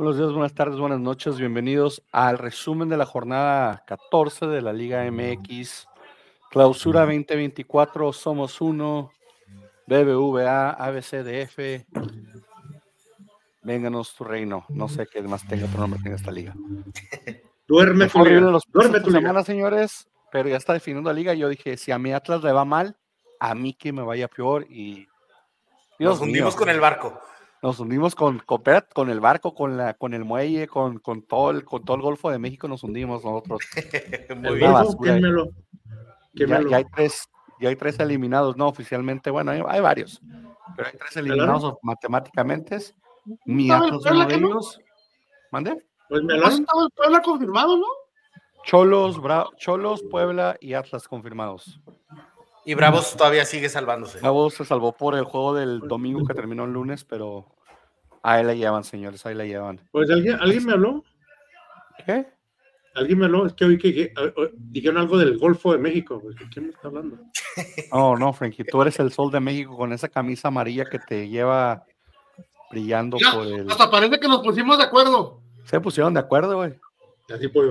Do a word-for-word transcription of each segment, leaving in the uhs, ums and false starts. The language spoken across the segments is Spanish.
Buenos días, buenas tardes, buenas noches. Bienvenidos al resumen de la jornada catorce de la Liga M X. Clausura veinte veinticuatro, Somos Uno, B B V A, A B C D F. Vénganos tu reino. No sé qué más tenga otro nombre tenga esta liga. Duerme Me fue tu liga. horrible los Duerme esta tu liga. semana, señores, pero ya está definiendo la liga. Yo dije, si a mi Atlas le va mal, a mí que me vaya peor. Y Dios Nos hundimos mío, con el barco. Nos hundimos con, con, con el barco, con, la, con el muelle, con, con, todo el, con todo el Golfo de México. Nos hundimos nosotros. Muy El bien. Golfo, quémelo. Ya, Quémelo. ya, hay tres, ya hay tres eliminados, no oficialmente. Bueno, hay, hay varios, pero hay tres eliminados ¿Melón? matemáticamente. Mi ¿Estaba el Atlas uno Puebla de que no? ellos. ¿Mande? Pues ¿No melón. estaba el Puebla confirmado, no? Cholos, Bra Cholos, Puebla y Atlas confirmados. Y Bravos todavía sigue salvándose. Bravos se salvó por el juego del domingo que terminó el lunes, pero ahí la llevan, señores, ahí la llevan. Pues alguien, alguien me habló. ¿Qué? Alguien me habló. Es que oí que, que o- o- dijeron algo del Golfo de México. Pues, ¿de qué me está hablando? No, no, Frankie, tú eres el sol de México con esa camisa amarilla que te lleva brillando Ya, por el... hasta parece que nos pusimos de acuerdo. Se pusieron de acuerdo, güey. Así pollo.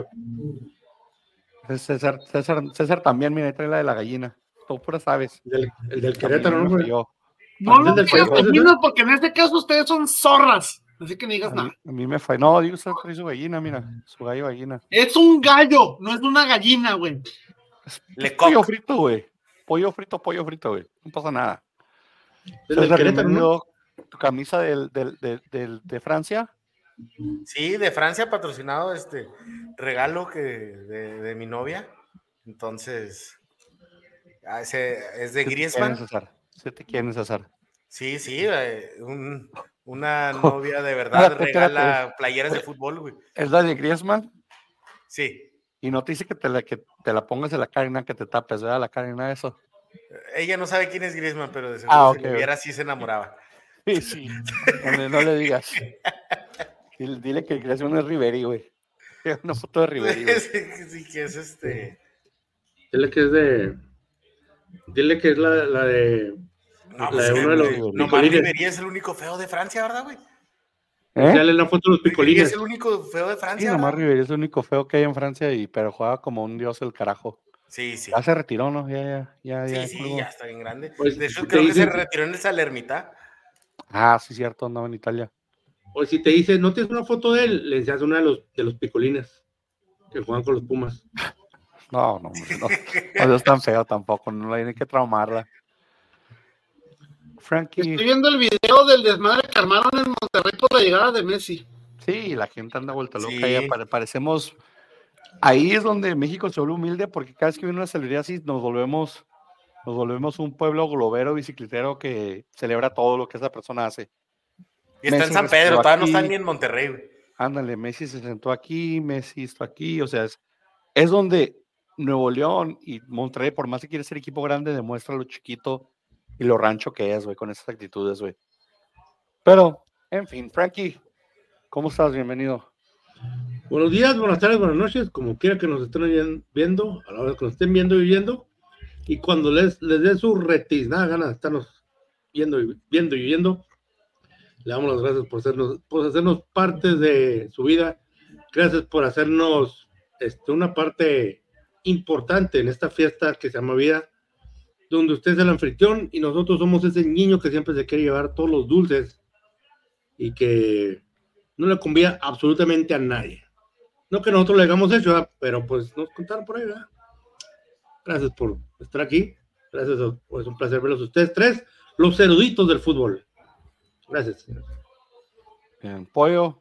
César, César, César también, mira, ahí trae la de la gallina. Tú puras aves. El del, el del A Querétaro, mí ¿no? me güey? falló. No También lo del digas, Querétaro, gallina, ¿no? porque en este caso ustedes son zorras. Así que no A digas mí, nada. a mí me falló. No, digo, César trae su gallina, mira, su gallo gallina. Es un gallo, no es una gallina, güey. Le Pollo coq. frito, güey. Pollo frito, pollo frito, güey. No pasa nada. El del César, Querétaro, ¿no? bienvenido. Tu camisa del, del, del, del- de Francia. Sí, de Francia patrocinado este regalo que de, de mi novia. Entonces, ah, ese es de ¿Qué te quieren, Griezmann. César? ¿Qué te quieren, César? Sí, sí, eh, un- una novia de verdad Espérate, regala espérate. playeras de fútbol, güey. Es la de Griezmann Sí, y no te dice que te la, que te la pongas en la cara, que te tapes, ¿verdad? La cara, nada de eso. ella no sabe quién es Griezmann, pero de seguro Ah, si ok. lo viera sí se enamoraba. Sí, sí. No, le- no le digas. Dile, dile que Griezmann es Riveri, güey. Una foto de Riveri, güey. Sí, sí, que es este. Dile que es de. Dile que es la, la de. No, La pues de que, uno de los güey, nomás picolines. Riveri es el único feo de Francia, ¿verdad, güey? ¿Eh? Sale la foto de los Riveri picolines. es el único feo de Sí, Francia, nomás ¿verdad? Riveri es el único feo que hay en Francia, y, pero juega como un dios el carajo. Sí, sí. Ya se retiró, ¿no? Ya, ya, ya. Sí, ya sí, colgó. ya está bien grande. Pues, De hecho, te creo que se dicen- retiró en el Salernitana. Ah, sí, cierto, andaba en Italia. O si te dice, ¿no tienes una foto de él? Le enseñas una de los, de los picolines que juegan con los Pumas. No, no, hombre, no. No es tan feo tampoco, no la tiene que traumarla. Frankie, Estoy viendo el video del desmadre que armaron en Monterrey por la llegada de Messi. sí, la gente anda vuelta loca, Sí. ya pare- parecemos... Ahí es donde México se vuelve humilde, porque cada vez que viene una celebridad así, nos volvemos, nos volvemos un pueblo globero, bicicletero, que celebra todo lo que esa persona hace. Y está Messi en San respiró Pedro, todavía no aquí. está ni en Monterrey, güey. Ándale, Messi se sentó aquí, Messi está aquí, o sea, es, es donde Nuevo León y Monterrey, por más que quiere ser equipo grande, demuestra lo chiquito y lo rancho que es, güey, con esas actitudes, güey. Pero, en fin, Frankie, ¿cómo estás? Bienvenido. Buenos días, buenas tardes, buenas noches, como quiera que nos estén viendo, a la hora que nos estén viendo y viendo, y cuando les, les dé su retiznada gana de estarnos viendo y viendo y viendo, le damos las gracias por hacernos, por hacernos parte de su vida, gracias por hacernos este, una parte importante en esta fiesta que se llama vida, donde usted es el anfitrión y nosotros somos ese niño que siempre se quiere llevar todos los dulces y que no le convía absolutamente a nadie. No que nosotros le hayamos hecho, ¿verdad? Pero pues nos contaron por ahí, ¿verdad? Gracias por estar aquí. Gracias, pues, es un placer verlos a ustedes tres, los eruditos del fútbol. Gracias, señor. Bien, Pollo.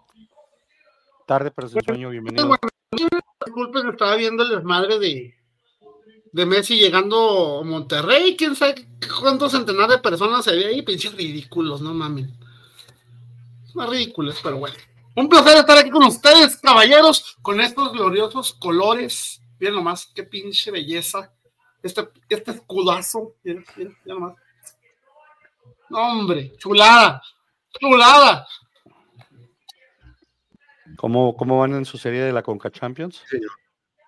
Tarde, pero sin sueño, bienvenido. Bueno, disculpen, estaba viendo el desmadre de, de Messi llegando a Monterrey. Quién sabe cuántos centenares de personas se había ahí. Pinches ridículos, no mamen. Más ridículos, pero bueno. Un placer estar aquí con ustedes, caballeros, con estos gloriosos colores. Miren nomás, qué pinche belleza. Este, este escudazo. Miren, miren, miren nomás. No, hombre, chulada. Chulada. ¿Cómo, ¿Cómo van en su serie de la Conca Champions? Señor.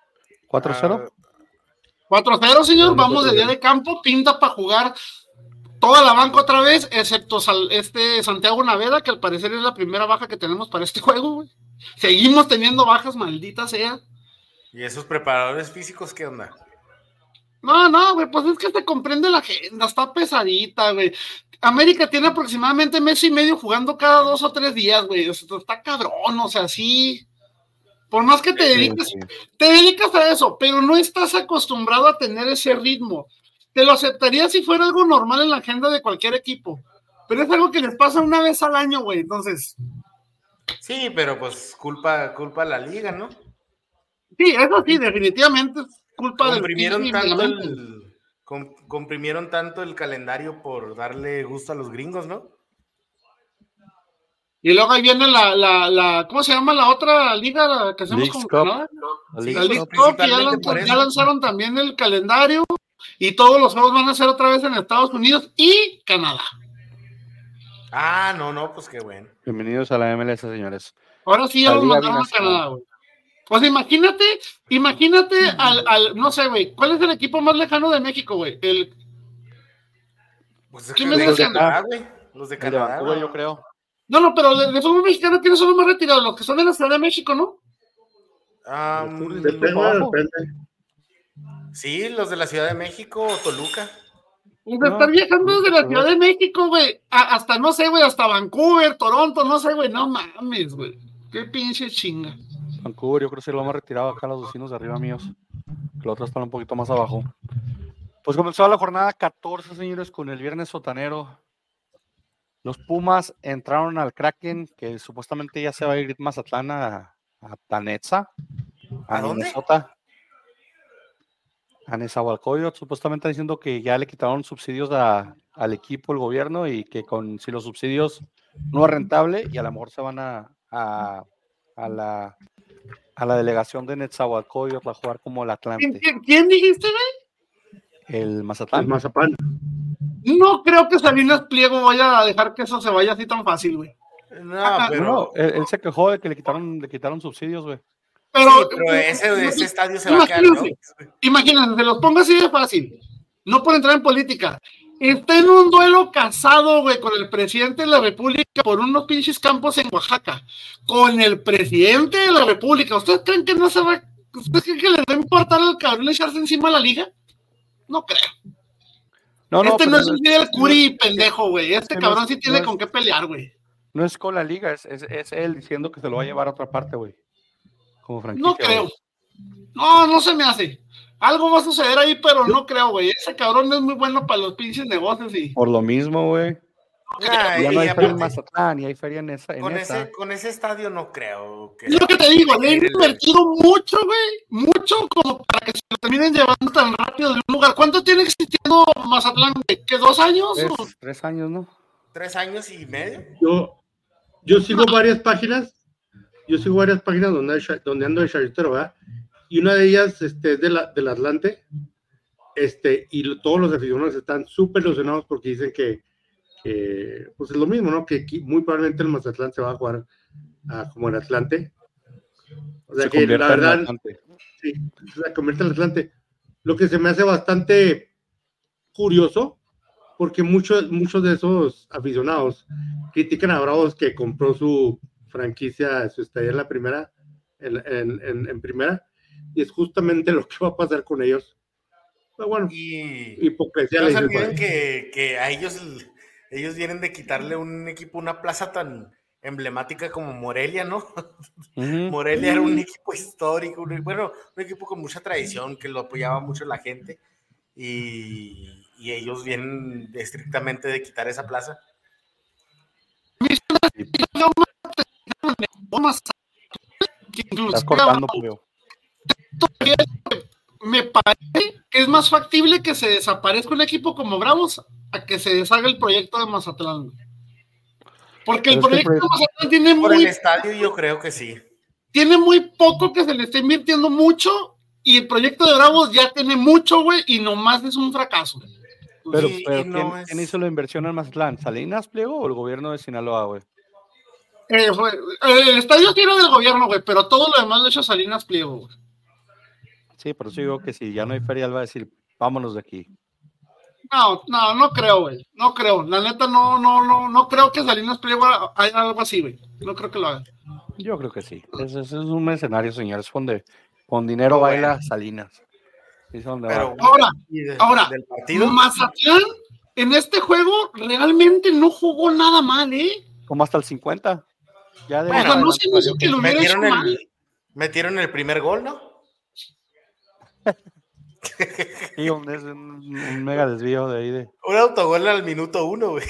¿cuatro cero? Ah, cuatro cero, señor. No, no, Vamos cuatro de día cero. de campo. Pinta para jugar toda la banca otra vez, excepto Sal, este Santiago Naveda, que al parecer es la primera baja que tenemos para este juego, güey. Seguimos teniendo bajas, maldita sea. ¿Y esos preparadores físicos qué onda? No, no, güey, pues es que te comprende la agenda, está pesadita, güey. América tiene aproximadamente mes y medio jugando cada dos o tres días, güey. O sea, está cabrón, o sea, sí. Por más que te dediques, sí, sí. te dedicas a eso, pero no estás acostumbrado a tener ese ritmo. Te lo aceptaría si fuera algo normal en la agenda de cualquier equipo, pero es algo que les pasa una vez al año, güey, entonces. Sí, pero pues culpa, culpa a la liga, ¿no? Sí, eso sí, definitivamente es culpa comprimieron del tanto el, com, comprimieron tanto el calendario por darle gusto a los gringos, ¿no? Y luego ahí viene la, la, la ¿cómo se llama la otra liga la que hacemos Leagues con Cup. Canadá? La Sí, Leagues la League Cup. Cup, que ya, lanz, ya lanzaron también el calendario y todos los juegos van a ser otra vez en Estados Unidos y Canadá. Ah, no, no, pues qué bueno. Bienvenidos a la M L S, señores. Ahora sí ya los mandaron a Canadá, güey. Pues imagínate, imagínate al, al no sé, güey, ¿cuál es el equipo más lejano de México, güey? El... Pues ¿Quién me los dice? de Canadá, güey. Los de Canadá, de Vancouver, yo creo. No, no, pero de, de fútbol mexicano, ¿quiénes son los más retirados? Los que son de la Ciudad de México, ¿no? Um, depende, depende. Sí, los de la Ciudad de México o Toluca. Pues no, estar viajando desde la Ciudad de México, güey, hasta, no sé, güey, hasta Vancouver, Toronto, no sé, güey, no mames, güey. Qué pinche chinga. Vancouver, yo creo que sí lo hemos retirado acá los vecinos de arriba míos. Que los otros están un poquito más abajo. Pues comenzó la jornada catorce, señores, con el viernes sotanero. Los Pumas entraron al Kraken, que supuestamente ya se va a ir Mazatlán a, a Planetza, a, ¿A dónde? Minnesota, a Nezahualcóyotl. Supuestamente están diciendo que ya le quitaron subsidios a, al equipo, el gobierno, y que con si los subsidios no es rentable, y a lo mejor se van a, a, a, la, a la delegación de Nezahualcóyotl a jugar como el Atlante. ¿Quién, quién dijiste, güey? El Mazatlán. El Mazapán. No creo que Salinas Pliego vaya a dejar que eso se vaya así tan fácil, güey. No, Ah, pero... no, él, él se quejó de que le quitaron, le quitaron subsidios, güey. Pero, sí, pero ese, ese estadio se va a quedar, ¿no? Imagínense, se los pongo así de fácil. No por entrar en política. Está en un duelo casado, güey, con el presidente de la República por unos pinches campos en Oaxaca. Con el presidente de la República. ¿Ustedes creen que no se va... ¿Ustedes creen que les va a importar al cabrón echarse encima a la liga? No creo. No, no, este no es un es, Fidel Curi no, pendejo, güey. Este no cabrón es, sí tiene no con es, qué pelear, güey. No es con la liga, es, es, es él diciendo que se lo va a llevar a otra parte, güey. Como franquicia. No creo. Wey. No, no se me hace. Algo va a suceder ahí, pero no creo, güey. Ese cabrón es muy bueno para los pinches negocios y... Por lo mismo, güey. Nah, ya no hay aparte, feria en Mazatlán, y hay feria en esa. En con, esa. ese, con ese estadio no creo. Que es lo que te digo, le han invertido mucho, güey. Mucho como para que se lo terminen llevando tan rápido de un lugar. ¿Cuánto tiene existiendo Mazatlán? ¿Qué, dos años? Tres, o? tres años, ¿no? Tres años y medio. Yo, yo sigo no. varias páginas. Yo sigo varias páginas donde, donde ando de charretero, ¿verdad? Y una de ellas este, es de la, del Atlante. Este, y lo, todos los aficionados están súper ilusionados porque dicen que Eh, pues es lo mismo, ¿no? Que muy probablemente el Mazatlán se va a jugar uh, como el Atlante. O sea se que la verdad, en sí, se convierte en el Atlante. Lo que se me hace bastante curioso, porque muchos muchos de esos aficionados critican a Bravos que compró su franquicia, su estadía en la primera, en, en, en, en primera, y es justamente lo que va a pasar con ellos. Pero bueno, y hipocresía. No se olviden que, que a ellos... Ellos vienen de quitarle un equipo, una plaza tan emblemática como Morelia, ¿no? Uh-huh. Morelia era un equipo histórico, un, bueno, un equipo con mucha tradición, que lo apoyaba mucho la gente, y, y ellos vienen estrictamente de quitar esa plaza. Estás cortando, Julio. Me parece que es más factible que se desaparezca un equipo como Bravos a que se deshaga el proyecto de Mazatlán. Porque el proyecto, el proyecto de Mazatlán tiene por muy... el estadio yo creo que sí. Tiene muy poco que se le esté invirtiendo mucho y el proyecto de Bravos ya tiene mucho, güey, y nomás es un fracaso. Pero, y, pero y no ¿quién, es... ¿quién hizo la inversión en Mazatlán? ¿Salinas Pliego o el gobierno de Sinaloa, güey? Eh, el estadio sí era del gobierno, güey, pero todo lo demás lo hizo Salinas Pliego, güey. Sí, por eso digo que si ya no hay feria, él va a decir, vámonos de aquí. No, no, no creo, güey. No creo. La neta, no, no, no, no creo que Salinas Pliego haya algo así, güey. No creo que lo haga. Yo creo que sí. Ese, ese es un escenario, señores, donde con dinero no, baila bueno. Salinas. Es donde Pero, va. Ahora, de, ahora, del partido? Mazatlán en este juego realmente no jugó nada mal, ¿eh? Como hasta el cincuenta. Ya de bueno, no se me hizo que lo hubiera hecho el, mal. Metieron el primer gol, ¿no? Sí, un, es un, un mega desvío de ahí. De... Un autogol al minuto uno, güey.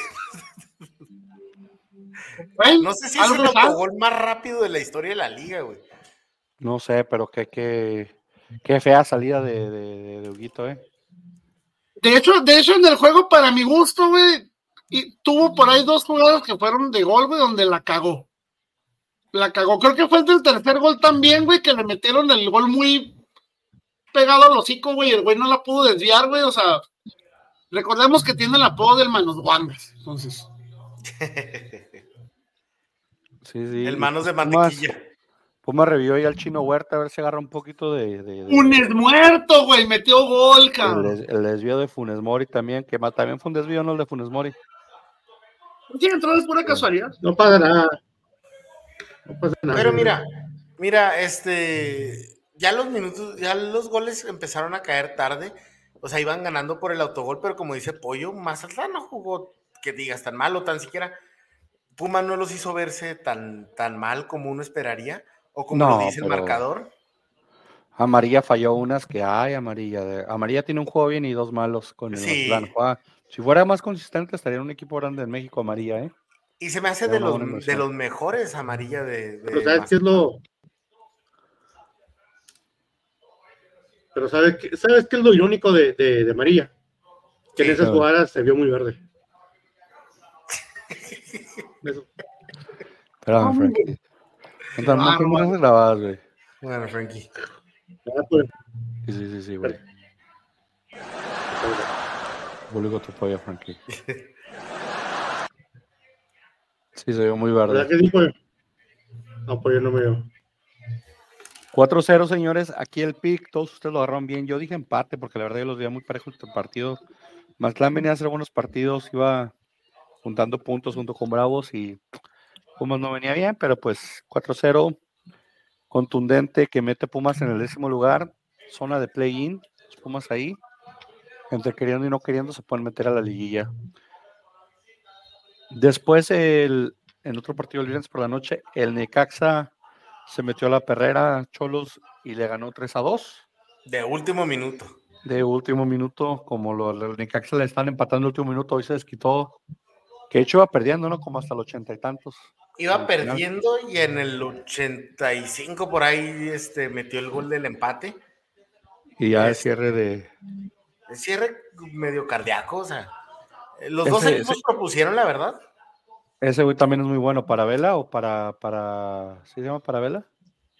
Bueno, no sé si es el autogol más rápido de la historia de la liga, güey. No sé, pero qué, qué, qué fea salida de, de, de Huguito, ¿eh? De hecho, de hecho, en el juego, para mi gusto, güey, y tuvo por ahí dos jugadas que fueron de gol, güey, donde la cagó. La cagó. Creo que fue el del tercer gol también, güey, que le metieron el gol muy pegado al hocico, güey, el güey no la pudo desviar, güey, o sea, recordemos que tiene el apodo del Manos Guangas, entonces. Sí, sí. El Manos de Mantequilla. Pumas, Pumas revivió ahí al Chino Huerta, a ver si agarra un poquito de... de, de Funes Muerto, güey, metió gol, cabrón. El, el desvío de Funes Mori también, que también fue un desvío, ¿no? El de Funes Mori. Sí, entró es pura casualidad. No pasa nada. No pasa nada. Pero mira, mira, este... Ya los minutos, ya los goles empezaron a caer tarde, o sea, iban ganando por el autogol, pero como dice Pollo, Mazatlán no jugó, que digas, tan mal o tan siquiera, Puma no los hizo verse tan, tan mal como uno esperaría, o como no, lo dice el marcador. Amarilla falló unas que hay, Amarilla. De, Amarilla tiene un juego bien y dos malos con el sí. Mazatlán. Si fuera más consistente, estaría en un equipo grande en México, Amarilla, ¿eh? Y se me hace de los, de los mejores, Amarilla, de, de pero ¿sabes qué es lo...? Pero ¿sabes qué, ¿sabes qué es lo irónico de, de, de María? Que sí, en esas jugadas se vio muy verde. Eso. Espérame, Frankie. Entonces, no tengo unas grabadas, güey. Bueno, Frankie. Sí, sí, sí, sí, güey. Público tu pollo, Frankie. Sí, se vio muy verde. ¿Verdad que dijo? No, pollo no me veo. cuatro cero, señores, aquí el pick, todos ustedes lo agarraron bien, yo dije empate, porque la verdad yo los veía muy parejos el partido, Mazatlán venía a hacer buenos partidos, iba juntando puntos junto con Bravos y Pumas no venía bien, pero pues cuatro cero, contundente, que mete Pumas en el décimo lugar, zona de play-in, Pumas ahí, entre queriendo y no queriendo se pueden meter a la liguilla. Después, el, en otro partido el viernes por la noche, el Necaxa se metió a la perrera Cholos y le ganó tres a dos. De último minuto. De último minuto, como los lo, Necaxa le están empatando el último minuto, hoy se desquitó. Que de hecho iba perdiendo, ¿no? Como hasta el ochenta y tantos. Iba perdiendo final. Y en el ochenta y cinco por ahí este, metió el gol del empate. Y ya es, el cierre de... El cierre medio cardíaco, o sea. Los ese, dos equipos ese... propusieron, la verdad. Ese güey también es muy bueno. ¿Para Vela o para... para ¿sí se llama para Vela?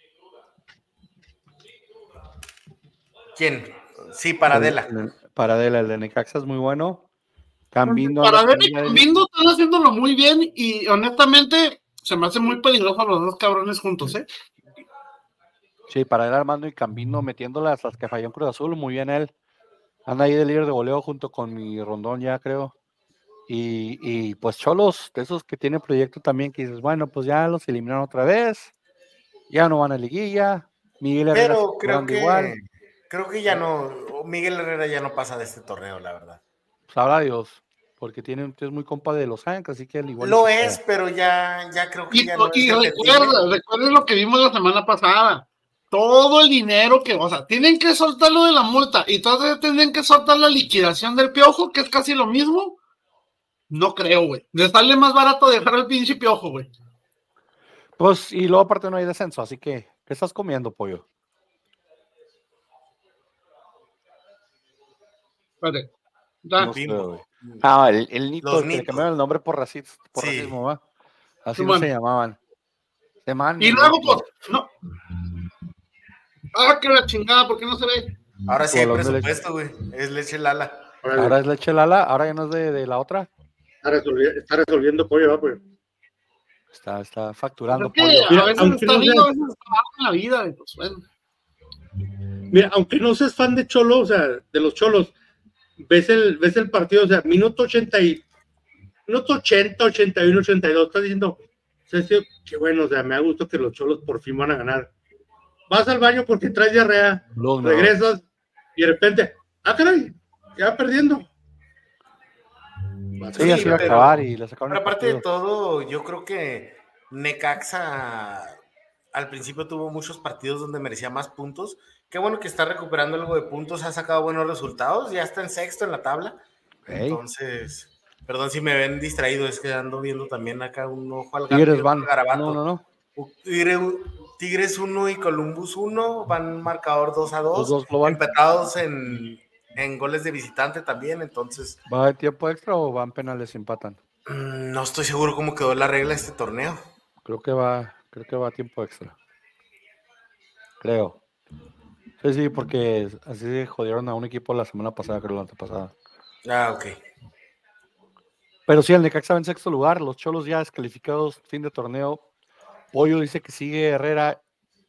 ¿Quién? Sí, Paradela. El, el, Paradela, el de Necaxa es muy bueno. Cambindo. Paradela y Cambindo están haciéndolo muy bien y honestamente se me hace muy peligroso a los dos cabrones juntos, ¿eh? Sí, Paradela Armando y Cambindo metiéndolas las que falló en Cruz Azul, muy bien él. Anda ahí de líder de goleo junto con mi Rondón ya, creo. Y, y pues Cholos, de esos que tienen proyecto también, que dices, bueno, pues ya los eliminaron otra vez, ya no van a liguilla, Miguel Herrera pero creo que, igual. creo que ya no, Miguel Herrera ya no pasa de este torneo, la verdad. Sabrá Dios, porque tiene, es muy compa de Los Ángeles, así que él igual. Lo es, pero ya, ya creo que y, ya no y es recuerda, recuerda lo que vimos la semana pasada. Todo el dinero que, o sea, tienen que soltar lo de la multa y entonces tienen que soltar la liquidación del Piojo, que es casi lo mismo. No creo, güey. Le sale más barato dejar el pinche Piojo, güey. Pues, y luego aparte no hay descenso, así que, ¿qué estás comiendo, pollo? Espérate. No sé, ah, el, el Nito, que le cambiaron el nombre por, racismo, por sí. racismo, ¿va? Así sí, no se llamaban. Se man, y luego, pues, no. Ah, que la chingada, ¿por qué no se ve? Ahora sí hay presupuesto, güey. Es leche Lala. Ahora, ahora es leche Lala, ahora ya no es de, de la otra. Está resolviendo, está resolviendo pollo, ¿va, pollo? Está, está facturando pollo. Mira, a veces aunque está no bien, seas... a veces está mal en la vida, pues bueno. Mira, aunque no seas fan de Cholo, o sea, de los Cholos, ves el, ves el partido, o sea, minuto ochenta y minuto ochenta, ochenta y uno, ochenta y dos, estás diciendo, Cecilio, qué bueno, o sea, me da gusto que los Cholos por fin van a ganar. Vas al baño porque traes diarrea, no, no. regresas y de repente, ah, caray, ya va perdiendo. Sí, sí, así va a acabar y le sacaron. Pero aparte de todo, yo creo que Necaxa al principio tuvo muchos partidos donde merecía más puntos. Qué bueno que está recuperando algo de puntos, ha sacado buenos resultados, ya está en sexto en la tabla. Hey. Entonces, perdón si me ven distraído, es que ando viendo también acá un ojo al gato. Tigres van. No, no, no. Tigres uno y Columbus uno, van marcador dos a dos, dos empatados en, en goles de visitante también, entonces... ¿Va de tiempo extra o van penales y empatan? No estoy seguro cómo quedó la regla de este torneo. Creo que va, creo que va a tiempo extra. Creo. Sí, sí, porque así jodieron a un equipo la semana pasada, creo la antepasada. Ah, ok. Pero sí, el Necaxa va en sexto lugar, los Cholos ya descalificados, fin de torneo. Pollo dice que sigue Herrera.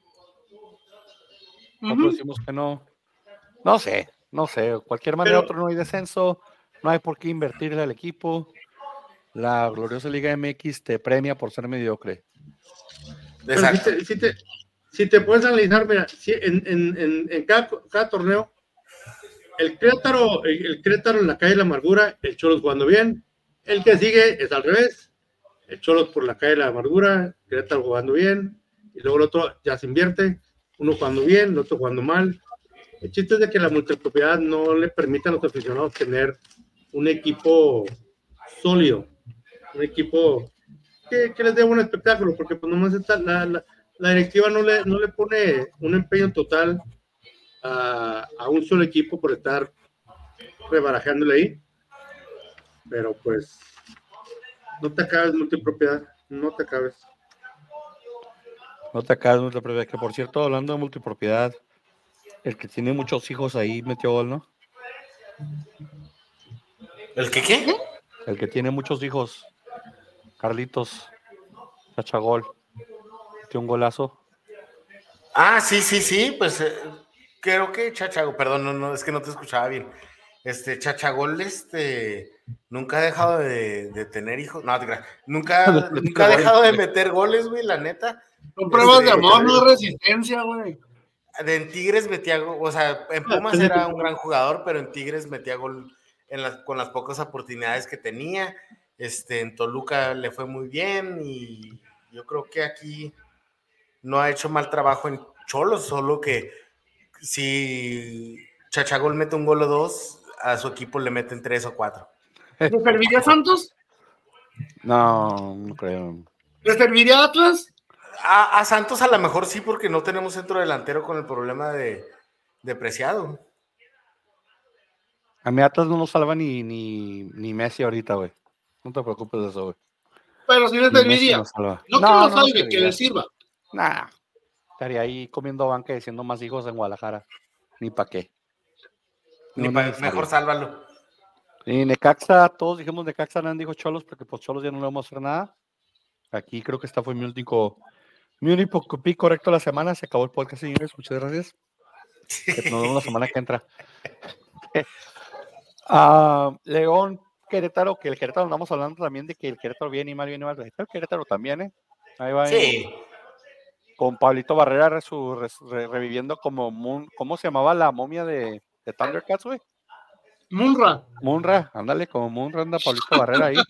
Nosotros uh-huh. decimos que no. No sé, no sé. De cualquier manera, Pero... otro no hay descenso. No hay por qué invertirle al equipo. La gloriosa Liga M X te premia por ser mediocre. Exacto. Si te, si, te, si te puedes analizar, mira, si en, en, en, en cada, cada torneo, el Querétaro, el, el Querétaro en la calle de la amargura, el Cholos jugando bien. El que sigue es al revés. El Cholos por la calle de la amargura, Querétaro jugando bien, y luego el otro ya se invierte, uno jugando bien, el otro jugando mal. El chiste es de que la multipropiedad no le permite a los aficionados tener un equipo sólido, un equipo que, que les dé un espectáculo, porque pues nomás está, la, la, la directiva no le, no le pone un empeño total a, a un solo equipo por estar rebarajándole ahí, pero pues no te acabes multipropiedad, no te acabes. No te acabes multipropiedad, que por cierto, hablando de multipropiedad, el que tiene muchos hijos ahí metió gol, ¿no? ¿El que qué? El que tiene muchos hijos, Carlitos, Chachagol, metió un golazo. Ah, sí, sí, sí, pues eh, creo que Chachagol, perdón, no, no, es que no te escuchaba bien. Este, Chachagol, este, nunca ha dejado de, de tener hijos, no, nunca, nunca ha dejado de meter goles, güey, la neta. Son pruebas este, de amor, no de resistencia, güey. En Tigres metía gol, o sea, en Pumas era un gran jugador, pero en Tigres metía gol en las, con las pocas oportunidades que tenía. Este, en Toluca le fue muy bien y yo creo que aquí no ha hecho mal trabajo en Cholos, solo que si Chachagol mete un gol o dos, a su equipo le meten tres o cuatro. ¿Le serviría a Santos? No, no creo. ¿Le serviría a Atlas? A, a Santos a lo mejor sí, porque no tenemos centro delantero con el problema de, de Preciado. A mí Atlas no nos salva ni, ni, ni Messi ahorita, güey. No te preocupes de eso, güey. Pero sí le serviría. No, no que no, no salve, no que le sirva. Nah, estaría ahí comiendo banca y siendo más hijos en Guadalajara. Ni pa' qué. Ni no, pa, mejor sálvalo. Y Necaxa, todos dijimos Necaxa, nadie dijo Cholos, porque pues Cholos ya no le vamos a hacer nada. Aquí creo que esta fue mi único, mi único pick correcto de la semana. Se acabó el podcast, señores. Muchas gracias. Que nos vemos la semana que entra. uh, León, Querétaro, que el Querétaro, andamos hablando también de que el Querétaro viene y mal, viene y mal. El Querétaro también, ¿eh? Ahí va. Sí. En, con Pablito Barrera resu, res, re, reviviendo como, Moon, ¿cómo se llamaba la momia de, de Thundercats, güey? Munra. Munra, ándale, como Munra anda Pablito Barrera ahí.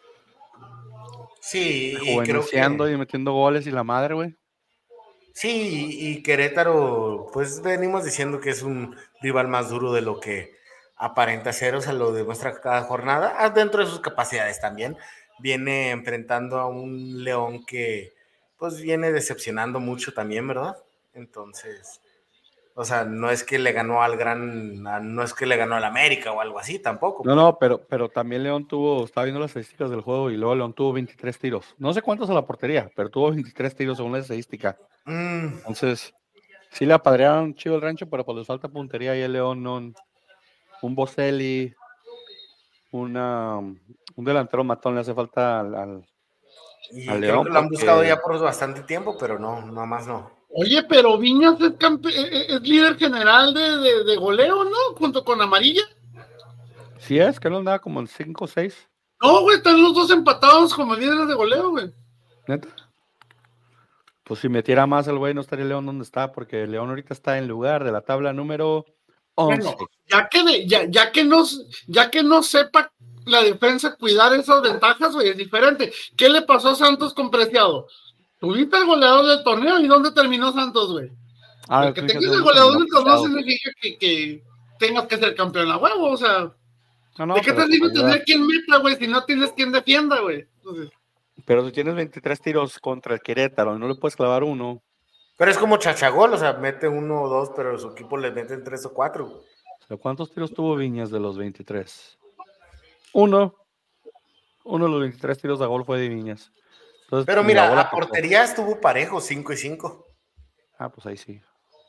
Sí, y creo que... y metiendo goles y la madre, güey. Sí, y Querétaro, pues venimos diciendo que es un rival más duro de lo que aparenta ser, o sea, lo demuestra cada jornada, dentro de sus capacidades también. Viene enfrentando a un León que, pues, viene decepcionando mucho también, ¿verdad? Entonces, o sea, no es que le ganó al gran, no es que le ganó al América o algo así, tampoco. No, no, pero, pero también León tuvo, estaba viendo las estadísticas del juego y luego León tuvo veintitrés tiros. No sé cuántos a la portería, pero tuvo veintitrés tiros según la estadística. Mm. Entonces, sí le apadrearon chido el rancho, pero pues les falta puntería y el León, no, un Boselli, una, un delantero matón le hace falta al, al, y al León. Creo que lo han porque... buscado ya por bastante tiempo, pero no, nada más no. Oye, pero Viñas es, campe- es líder general de, de, de goleo, ¿no? Junto con Amarilla. Así es, que no andaba como en cinco o seis. No, güey, están los dos empatados como líderes de goleo, güey. ¿Neta? Pues si metiera más el güey, no estaría León donde está, porque León ahorita está en lugar de la tabla número once. Bueno, ya que, de, ya, ya, que no, ya que no sepa la defensa cuidar esas ventajas, güey, es diferente. ¿Qué le pasó a Santos con Preciado? Tuviste el goleador del torneo y ¿dónde terminó Santos, güey? Ah, el que tengas el goleador del torneo significa que, que tengas que ser campeón a huevo, o sea. No, no, ¿de qué te sirve tener quien meta, güey, si no tienes quien defienda, güey? Entonces... Pero si tienes veintitrés tiros contra el Querétaro y no le puedes clavar uno. Pero es como Chachagol, o sea, mete uno o dos, pero su equipo le meten tres o cuatro. O sea, ¿cuántos tiros tuvo Viñas de los veintitrés? Uno. Uno de los veintitrés tiros a gol fue de Viñas. Entonces, pero mira, la portería estuvo parejo, cinco y cinco. Ah, pues ahí sí.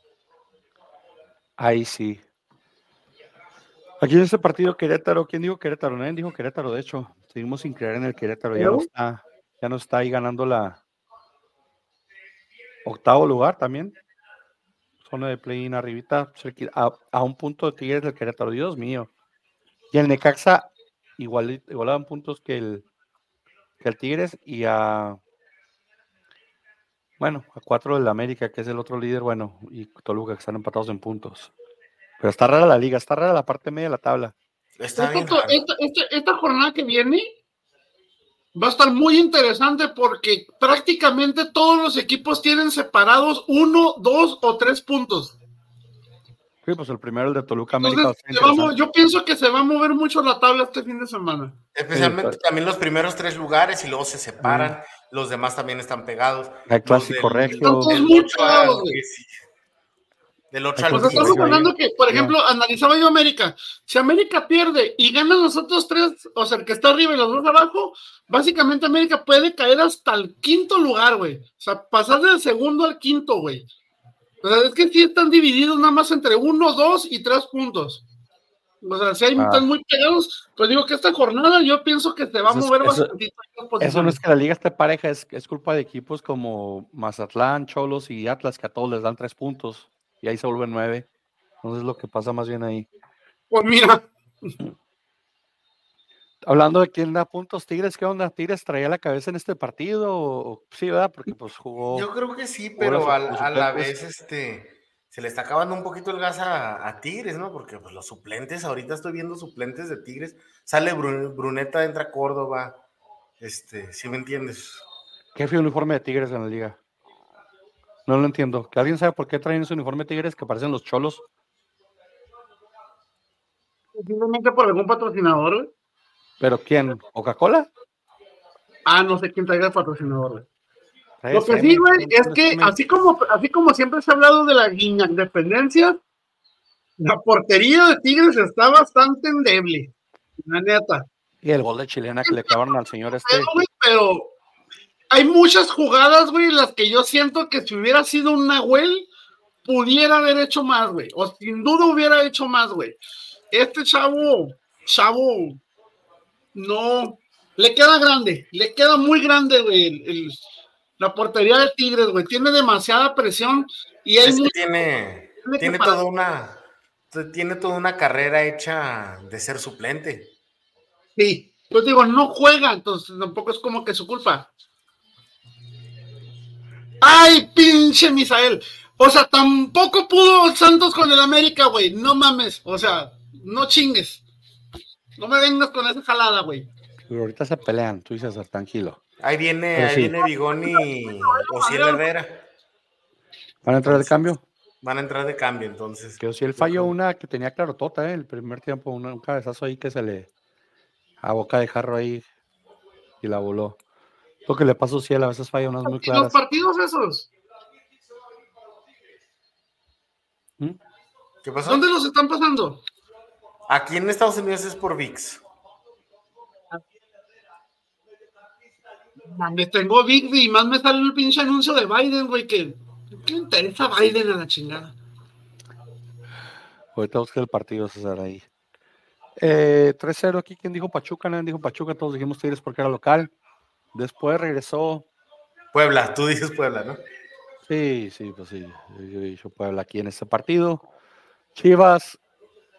Ahí sí. Aquí en este partido Querétaro, ¿quién dijo Querétaro? Nadie dijo Querétaro, de hecho. Seguimos sin creer en el Querétaro. Ya no está, ya no está ahí ganando la octavo lugar también. Zona de play-in arribita, a, a un punto de Tigres del Querétaro. Dios mío. Y el Necaxa igual, igualaban puntos que el, que el Tigres y a bueno, a cuatro del América, que es el otro líder, bueno, y Toluca, que están empatados en puntos. Pero está rara la liga, está rara la parte media de la tabla. Está bien esta, esta, esta, esta jornada que viene va a estar muy interesante porque prácticamente todos los equipos tienen separados uno, dos o tres puntos. Sí, pues el primero, el de Toluca América. Entonces, vamos, yo pienso que se va a mover mucho la tabla este fin de semana. Especialmente sí, también los primeros tres lugares y luego se separan. Sí. Los demás también están pegados. El clásico regio. Están todos muy pegados, güey. Del ocho al quince. Pues estamos hablando que, por ejemplo, yeah. analizaba yo América. Si América pierde y ganan los otros tres, o sea, el que está arriba y los dos abajo, básicamente América puede caer hasta el quinto lugar, güey. O sea, pasar del segundo al quinto, güey. O sea, es que sí están divididos nada más entre uno, dos y tres puntos. O sea, si hay, ah. están muy pegados, pues digo que esta jornada yo pienso que se va a mover eso, bastante. Eso no es que la liga esté pareja, es, es culpa de equipos como Mazatlán, Cholos y Atlas, que a todos les dan tres puntos y ahí se vuelven nueve. Entonces es lo que pasa más bien ahí. Pues mira. Hablando de quién da puntos, Tigres, ¿qué onda? ¿Tigres traía la cabeza en este partido? O, sí, ¿verdad? Porque pues jugó. Yo creo que sí, pero a, a la vez este se le está acabando un poquito el gas a, a Tigres, ¿no? Porque pues los suplentes, ahorita estoy viendo suplentes de Tigres. Sale Brun, Bruneta, entra Córdoba. Este, ¿sí me entiendes? ¿Qué fue el uniforme de Tigres en la liga? No lo entiendo. ¿Que alguien sabe por qué traen ese uniforme de Tigres que parecen los Cholos? Simplemente por algún patrocinador, güey. ¿Pero quién? ¿Coca-Cola? Ah, no sé quién traiga el patrocinador, güey. Lo que sí, güey, es que así como, así como siempre se ha hablado de la guiña independencia, la portería de Tigres está bastante endeble, la neta. Y el gol de chilena que le clavaron al señor este. Pero, güey, pero hay muchas jugadas, güey, en las que yo siento que si hubiera sido un Nahuel, pudiera haber hecho más, güey. O sin duda hubiera hecho más, güey. Este chavo, chavo, no, le queda grande, le queda muy grande, güey, el, el, la portería de Tigres, güey, tiene demasiada presión y él es que tiene, tiene, tiene toda una, tiene toda una carrera hecha de ser suplente. Sí, yo digo, no juega, entonces tampoco es como que su culpa. ¡Ay, pinche Misael! O sea, tampoco pudo Santos con el América, güey, no mames, o sea, no chingues. No me vengas con esa jalada, güey. Pero ahorita se pelean, tú dices, tranquilo. Ahí viene, ahí sí. viene Bigón y Osiel Herrera. ¿Van a entrar entonces, de cambio? Van a entrar de cambio, entonces. Que Osiel falló una que tenía clarotota, ¿eh? El primer tiempo, una, un cabezazo ahí que se le... a boca de jarro ahí y la voló. Lo que le pasa a Osiel, a veces falla unas muy claras. ¿Los partidos esos? ¿Mm? ¿Qué pasó? ¿Dónde los están pasando? Aquí en Estados Unidos es por V I X. Me tengo V I X y más me sale el pinche anuncio de Biden, güey, que ¿qué le interesa a Biden a la chingada? Ahorita busqué el partido, César, ahí. Eh, tres cero aquí, ¿quién dijo Pachuca? Nadie dijo Pachuca, todos dijimos Tigres porque era local. Después regresó... Puebla, tú dices Puebla, ¿no? Sí, sí, pues sí, yo he dicho Puebla aquí en este partido. Chivas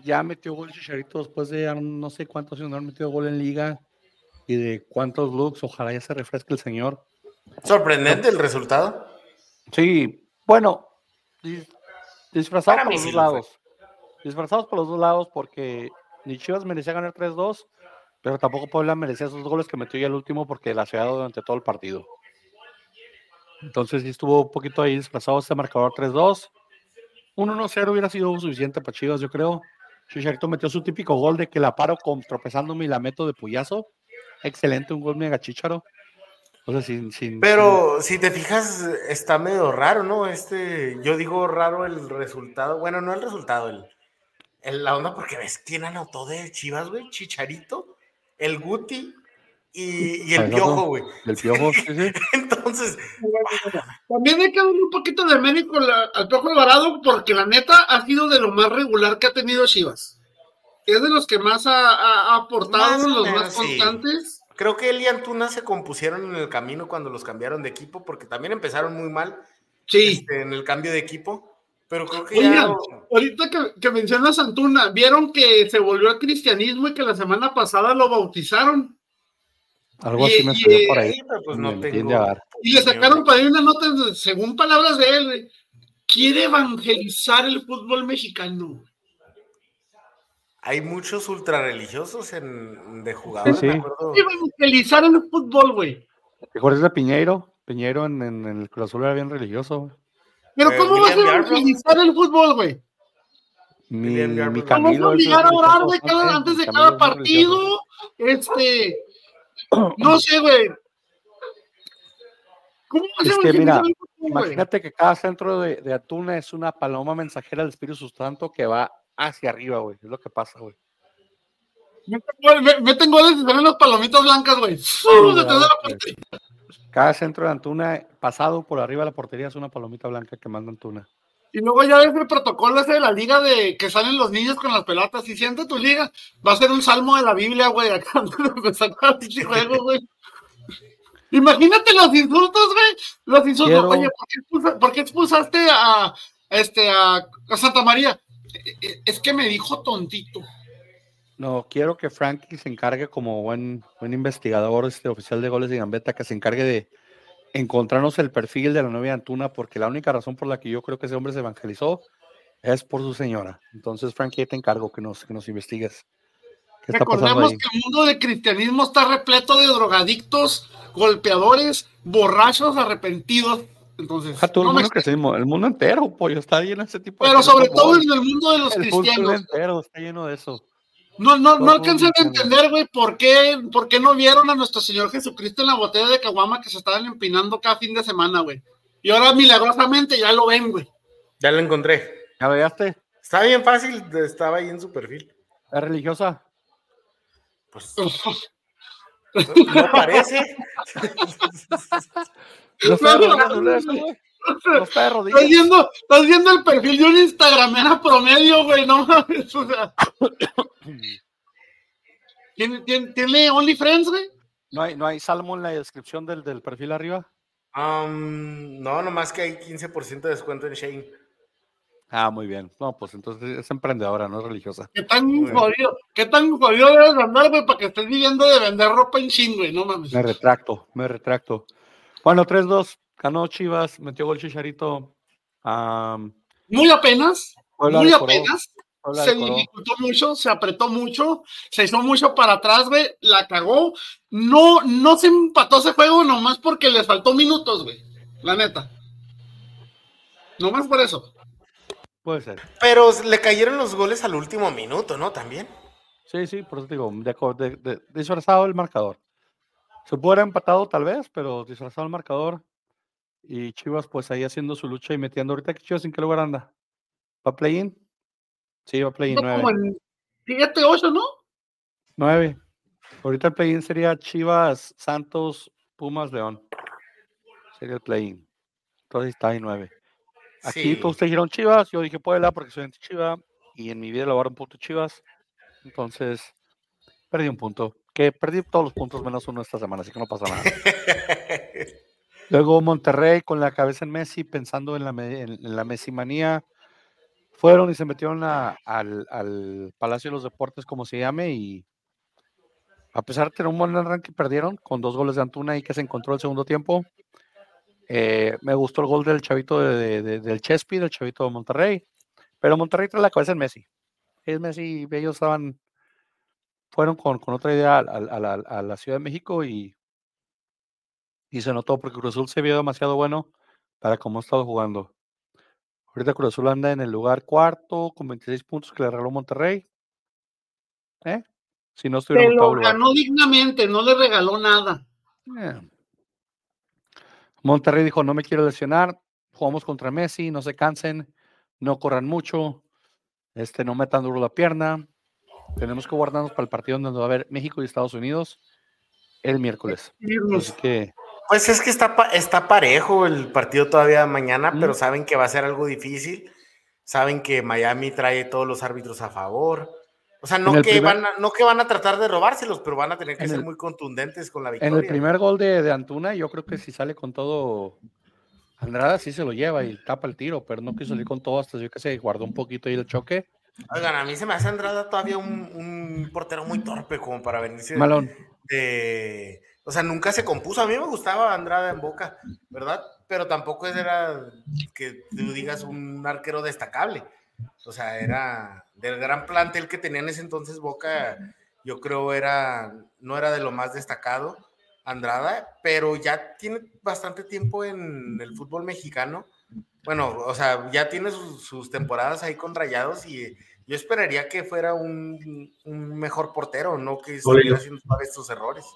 ya metió gol Chicharito después de no sé cuántos años no han metido gol en liga y de cuántos looks. Ojalá ya se refresque el señor. Sorprendente el resultado. Sí, bueno, disfrazados Para por mí los sí dos lo lados. Disfrazados por los dos lados porque ni Chivas merecía ganar tres dos, pero tampoco Puebla merecía esos goles que metió ya el último porque la ciudad durante todo el partido. Entonces sí estuvo un poquito ahí disfrazado este marcador tres dos. Un uno cero hubiera sido suficiente para Chivas, yo creo. Chicharito metió su típico gol de que la paro con, tropezándome y la meto de puyazo. Excelente, un gol mega chícharo. O sea, sin, sin, Pero sin... si te fijas, está medio raro, ¿no? Este, yo digo raro el resultado. Bueno, no el resultado, el, el la onda, porque ves quién anotó de Chivas, güey. Chicharito, el Guti y, y el Piojo, güey. El Piojo, sí, sí. Entonces, también hay que darle un poquito de mérito al Piojo Alvarado, porque la neta ha sido de lo más regular que ha tenido Chivas. Es de los que más ha, ha aportado, más los menos, más constantes. Sí. Creo que él y Antuna se compusieron en el camino cuando los cambiaron de equipo, porque también empezaron muy mal sí. este, en el cambio de equipo. Pero creo que Oigan, ya... ahorita que, que mencionas Antuna, ¿vieron que se volvió al cristianismo y que la semana pasada lo bautizaron? Algo y, así me y, salió por ahí. Pues me no me tengo... Y le sacaron para ahí una nota, según palabras de él, quiere evangelizar el fútbol mexicano. Hay muchos ultrarreligiosos en, de jugadores, sí, sí. me acuerdo. Evangelizar el fútbol, güey. ¿Te acuerdas de Piñeiro? Piñeiro en, en, en el Cruz Azul era bien religioso, güey. Pero Eh, ¿cómo William vas a evangelizar el fútbol, güey? Mi, mi Vamos Camilo a obligar a orar, güey, bastante, antes de mi cada Camilo es muy religioso. partido. Este. No sé, güey. ¿Cómo vas a Es que evangelizar mira, el fútbol, güey? imagínate que cada centro de, de Antuna es una paloma mensajera del Espíritu Santo que va hacia arriba, güey. Es lo que pasa, güey. Meten goles y salen las palomitas blancas, güey. Sí, cada centro de Antuna pasado por arriba de la portería es una palomita blanca que manda Antuna. Y luego ya ves el protocolo ese de la liga de que salen los niños con las pelotas. Y siente tu liga, va a ser un salmo de la Biblia, güey, acá antes de empezar cada juego, güey. Imagínate los insultos, güey. Los insultos. Quiero... Oye, ¿por qué, expulsa, ¿por qué expulsaste a, este, a, a Santa María? Es que me dijo tontito. No, quiero que Frankie se encargue como buen, buen investigador, este oficial de goles de Gambetta, que se encargue de encontrarnos el perfil de la novia de Antuna, porque la única razón por la que yo creo que ese hombre se evangelizó es por su señora. Entonces, Frankie, te encargo que nos, que nos investigues. ¿Qué está Recordemos pasando ahí? Que el mundo del cristianismo está repleto de drogadictos, golpeadores, borrachos, arrepentidos. Entonces, a todo no el mundo me... que el mundo entero, pollo, está lleno de ese tipo Pero de sobre todo en el mundo de los el cristianos. El mundo entero está lleno de eso. No, no, no alcanzan a entender, güey, ¿por qué, por qué no vieron a nuestro Señor Jesucristo en la botella de caguama que se estaban empinando cada fin de semana, güey? Y ahora milagrosamente ya lo ven, güey. Ya lo encontré. ¿Ya lo veaste? Está bien fácil, estaba ahí en su perfil. ¿Es religiosa? Pues no parece. No está de rodillas, güey. No está de rodillas. Estás viendo, estás viendo el perfil de un instagramera promedio, güey, no mames, o sea. ¿Tiene, tiene, ¿Tiene OnlyFriends, güey? ¿No hay, ¿No hay salmo en la descripción del, del perfil arriba? Um, no, nomás que hay quince por ciento de descuento en Shein. Ah, muy bien. No, pues entonces es emprendedora, no es religiosa. ¿Qué tan muy jodido? Bien. ¿Qué tan jodido debes andar, güey, para que estés viviendo de vender ropa en Shein, güey? No mames. Me retracto, me retracto. Bueno, tres dos. Ganó Chivas, metió gol Chicharito. Um, muy apenas, muy apenas. Hola, se dificultó mucho, se apretó mucho, se hizo mucho para atrás, güey, la cagó. No, no se empató ese juego nomás porque les faltó minutos, güey. La neta. Nomás por eso. Puede ser. Pero le cayeron los goles al último minuto, ¿no? También. Sí, sí, por eso digo, de, de, de, disfrazado el marcador. Se pudo haber empatado tal vez, pero disfrazado el marcador. Y Chivas, pues ahí haciendo su lucha y metiendo. Ahorita que Chivas, ¿en qué lugar anda? ¿Va play-in? Sí, va play-in nueve. Como en siete, ocho, ¿no? nueve. Ahorita el play-in sería Chivas, Santos, Pumas, León. Sería el play-in. Entonces está ahí nueve. Aquí sí. Todos te dijeron Chivas, yo dije Puebla porque soy anti-Chiva. Y en mi vida lo un punto Chivas. Entonces, perdí un punto. Que perdí todos los puntos menos uno esta semana, así que no pasa nada. Luego Monterrey con la cabeza en Messi, pensando en la, en, en la Messi manía. fueron y se metieron a, al, al Palacio de los Deportes, como se llame, y a pesar de tener un buen arranque, perdieron con dos goles de Antuna y que se encontró el segundo tiempo. Eh, me gustó el gol del chavito de, de, de, del Chespi, del chavito de Monterrey, pero Monterrey trae la cabeza en Messi. Es Messi, ellos estaban, fueron con, con otra idea a, a, a, a la Ciudad de México y, y se notó porque Cruz Azul se vio demasiado bueno para cómo ha estado jugando. Ahorita Cruz Azul anda en el lugar cuarto con veintiséis puntos que le regaló Monterrey. ¿Eh? Si no estuviera en octavo lugar. Se lo ganó dignamente, no le regaló nada. Eh. Monterrey dijo, no me quiero lesionar, jugamos contra Messi, no se cansen, no corran mucho, este, no metan duro la pierna, tenemos que guardarnos para el partido donde va a haber México y Estados Unidos el miércoles. Así que... Pues es que está, está parejo el partido todavía mañana, ¿Mm? Pero saben que va a ser algo difícil, saben que Miami trae todos los árbitros a favor, o sea, no que, primer... van a, no que van a tratar de robárselos, pero van a tener que ser el... muy contundentes con la victoria. En el primer gol de, de Antuna, yo creo que si sale con todo... Andrada sí se lo lleva y tapa el tiro, pero no quiso salir con todo hasta yo que se guardó un poquito ahí el choque. Oigan, a mí se me hace Andrada todavía un, un portero muy torpe como para venirse Malón. de... O sea, nunca se compuso. A mí me gustaba Andrada en Boca, ¿verdad? Pero tampoco era que tú digas un arquero destacable. O sea, era del gran plantel que tenía en ese entonces Boca, yo creo era, no era de lo más destacado Andrada, pero ya tiene bastante tiempo en el fútbol mexicano. Bueno, o sea, ya tiene sus, sus temporadas ahí con Rayados y yo esperaría que fuera un, un mejor portero, no que estuviera haciendo estos errores.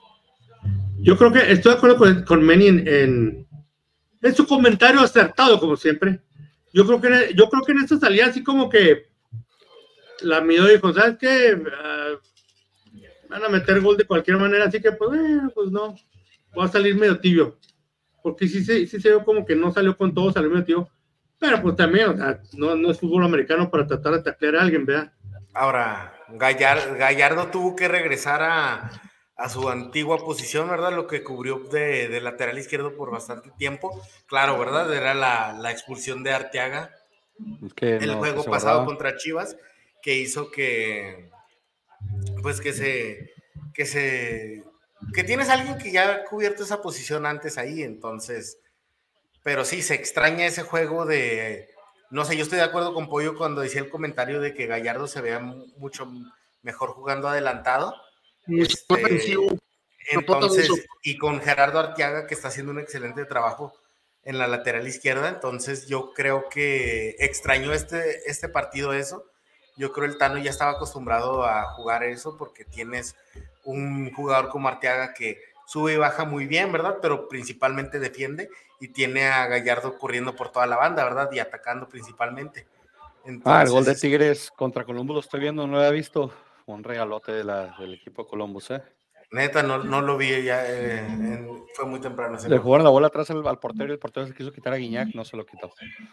Yo creo que estoy de acuerdo con, con Manny en, en, en su comentario acertado, como siempre. Yo creo que, yo creo que en esta salida así como que la miró y dijo, ¿sabes qué? Uh, van a meter gol de cualquier manera, así que pues, eh, pues no, va a salir medio tibio. Porque sí, sí, sí se vio como que no salió con todo, salió medio tibio. Pero pues también, o sea, no, no es fútbol americano para tratar de taclear a alguien, ¿verdad? Ahora, Gallardo, Gallardo tuvo que regresar a, a su antigua posición, ¿verdad? Lo que cubrió de, de lateral izquierdo por bastante tiempo. Claro, ¿verdad? Era la, la expulsión de Arteaga. Que el no, juego que pasado contra Chivas, que hizo que, pues que se, que se, que tienes a alguien que ya ha cubierto esa posición antes ahí, entonces, pero sí, se extraña ese juego de, no sé, yo estoy de acuerdo con Pollo cuando decía el comentario de que Gallardo se vea mucho mejor jugando adelantado. Este, entonces, y con Gerardo Arteaga, que está haciendo un excelente trabajo en la lateral izquierda, entonces yo creo que extrañó este, este partido eso. Yo creo el Tano ya estaba acostumbrado a jugar eso porque tienes un jugador como Arteaga que sube y baja muy bien, ¿verdad? Pero principalmente defiende y tiene a Gallardo corriendo por toda la banda, ¿verdad? Y atacando principalmente. Entonces, ah, el gol de Tigres contra Columbus lo estoy viendo, no lo había visto. Un regalote de la, del equipo de Columbus, ¿eh? Neta, no, no lo vi ya, eh, en, fue muy temprano. Le jugaron la bola atrás al, al portero y el portero se quiso quitar a Guiñac, no se lo quitó.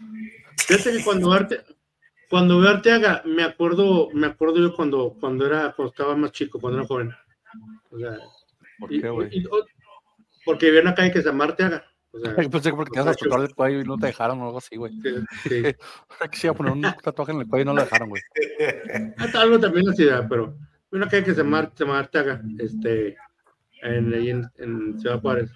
Fíjate que cuando Arte, cuando veo a Arteaga, me acuerdo, me acuerdo yo cuando, cuando era, cuando estaba más chico, cuando era joven. O sea, ¿por qué, güey? Porque vivía en una calle que se llama Arteaga. O sea, yo pensé que porque te ibas a tatuar el cuello y no te dejaron o algo así, güey. Sí, sí. Que se iba a poner un tatuaje en el cuello y no lo dejaron, güey. Hasta algo también así, pero una calle que se llama, se llama Arteaga, este, en, en, en Ciudad Juárez.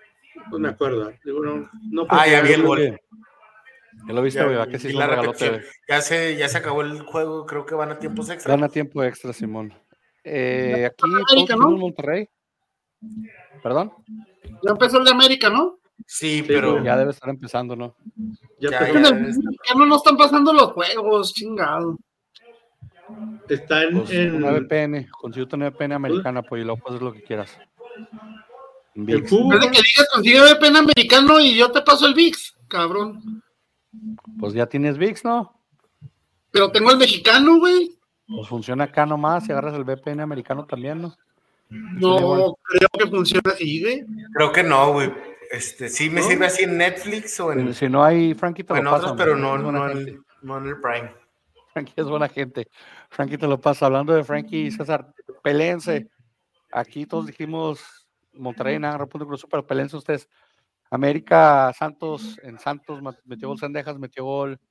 No me acuerdo. Digo, no, no ah, ya vi el gol. Ya lo viste, güey, que sí es un regalote. Ya se, ya se acabó el juego, creo que van a tiempos extra. Van a tiempo extra, Simón. Eh, aquí América, ¿no? Monterrey. ¿Perdón? Ya empezó el de América, ¿no? Sí, pero... Ya debe estar empezando, ¿no? Ya, ya, ya, ya no nos están pasando los juegos, chingado. Está en... Pues en... una V P N, consigo una V P N americana, pues, y luego puedes hacer lo que quieras. En vez de que digas, consigue V P N americano y yo te paso el V I X, cabrón. Pues ya tienes V I X, ¿no? Pero tengo el mexicano, güey. Pues funciona acá nomás, si agarras el V P N americano también, ¿no? No, creo que funciona así, güey. Creo que no, güey. Este, sí me ¿no? sirve así en Netflix o en... Si no hay, Frankie te en lo otros, pasa. pero no, no, en, no en el Prime. Frankie es buena gente. Frankie te lo pasa. Hablando de Frankie y César, pelense. Aquí todos dijimos Monterrey, nada, punto cruz, pero pelense ustedes. América, Santos, en Santos metió gol Sendejas, metió gol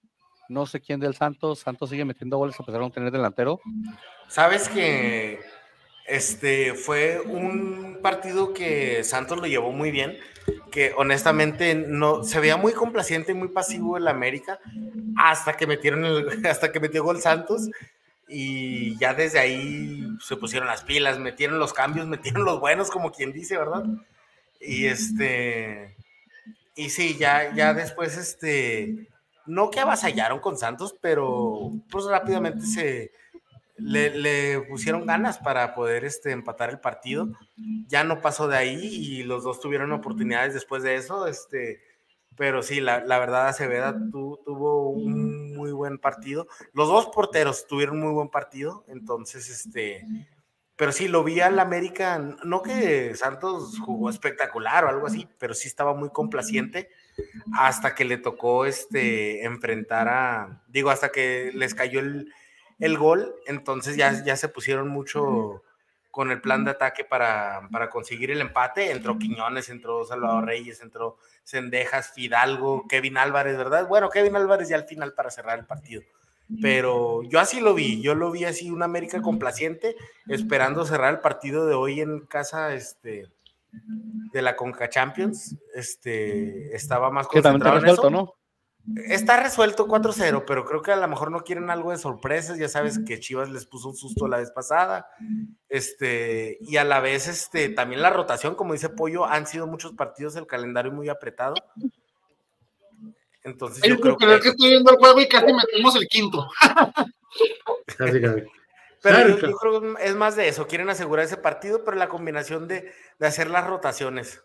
no sé quién del Santos. Santos sigue metiendo goles a pesar de no tener delantero. Sabes que este fue un partido que Santos lo llevó muy bien, que honestamente no se veía muy complaciente y muy pasivo el América hasta que metieron el, hasta que metió gol Santos, y ya desde ahí se pusieron las pilas, metieron los cambios, metieron los buenos, como quien dice, ¿verdad? Y este y sí, ya, ya después este no que avasallaron con Santos, pero pues rápidamente se Le, le pusieron ganas para poder este, empatar el partido. Ya no pasó de ahí y los dos tuvieron oportunidades después de eso. Este, pero sí, la, la verdad, Aceveda tu, tuvo un muy buen partido. Los dos porteros tuvieron muy buen partido. Entonces, este, pero sí, lo vi al América. No que Santos jugó espectacular o algo así, pero sí estaba muy complaciente hasta que le tocó este, enfrentar a. Digo, hasta que les cayó el. el gol, entonces ya, ya se pusieron mucho con el plan de ataque para, para conseguir el empate. Entró Quiñones, entró Salvador Reyes, entró Cendejas, Fidalgo, Kevin Álvarez, ¿verdad? Bueno, Kevin Álvarez ya al final para cerrar el partido, pero yo así lo vi, yo lo vi así, un América complaciente, esperando cerrar el partido de hoy en casa este, de la Conca Champions. Este, estaba más concentrado en eso. ¿No? Está resuelto cuatro cero, pero creo que a lo mejor no quieren algo de sorpresas. Ya sabes que Chivas les puso un susto la vez pasada, este, y a la vez este, también la rotación, como dice Pollo, han sido muchos partidos, el calendario muy apretado. Entonces yo, yo creo, creo que... que estoy viendo el juego y casi metemos el quinto. Casi, casi. Pero yo, yo creo que es más de eso, quieren asegurar ese partido, pero la combinación de, de hacer las rotaciones.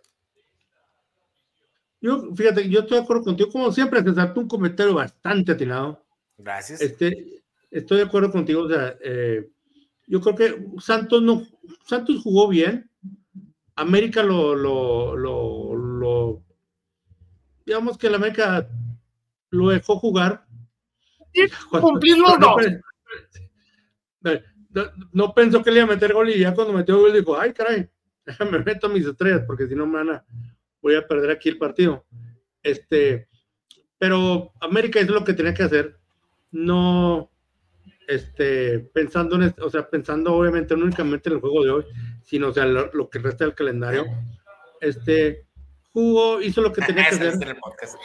Yo, fíjate, yo estoy de acuerdo contigo, como siempre, te saltó un comentario bastante atinado. Gracias. Este, estoy de acuerdo contigo, o sea, eh, yo creo que Santos no, Santos jugó bien, América lo, lo, lo, lo digamos que el América lo dejó jugar. ¿Y cumplirlo no? No, no, no pensó que le iba a meter gol y ya cuando metió gol dijo, ay caray, déjame meto a mis estrellas porque si no me van a voy a perder aquí el partido. Este, pero América es lo que tenía que hacer, no este, pensando en este, o sea, pensando obviamente no únicamente en el juego de hoy, sino o sea, lo, lo que resta del calendario. Este, jugó, hizo lo que tenía que hacer.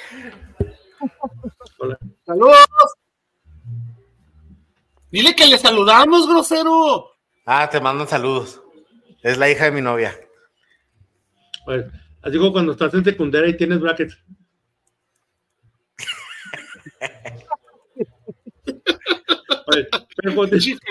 Hola. Saludos. Dile que le saludamos, grosero. Ah, te mandan saludos. Es la hija de mi novia. Pues, así como cuando estás en secundaria y tienes brackets. Oye, pero,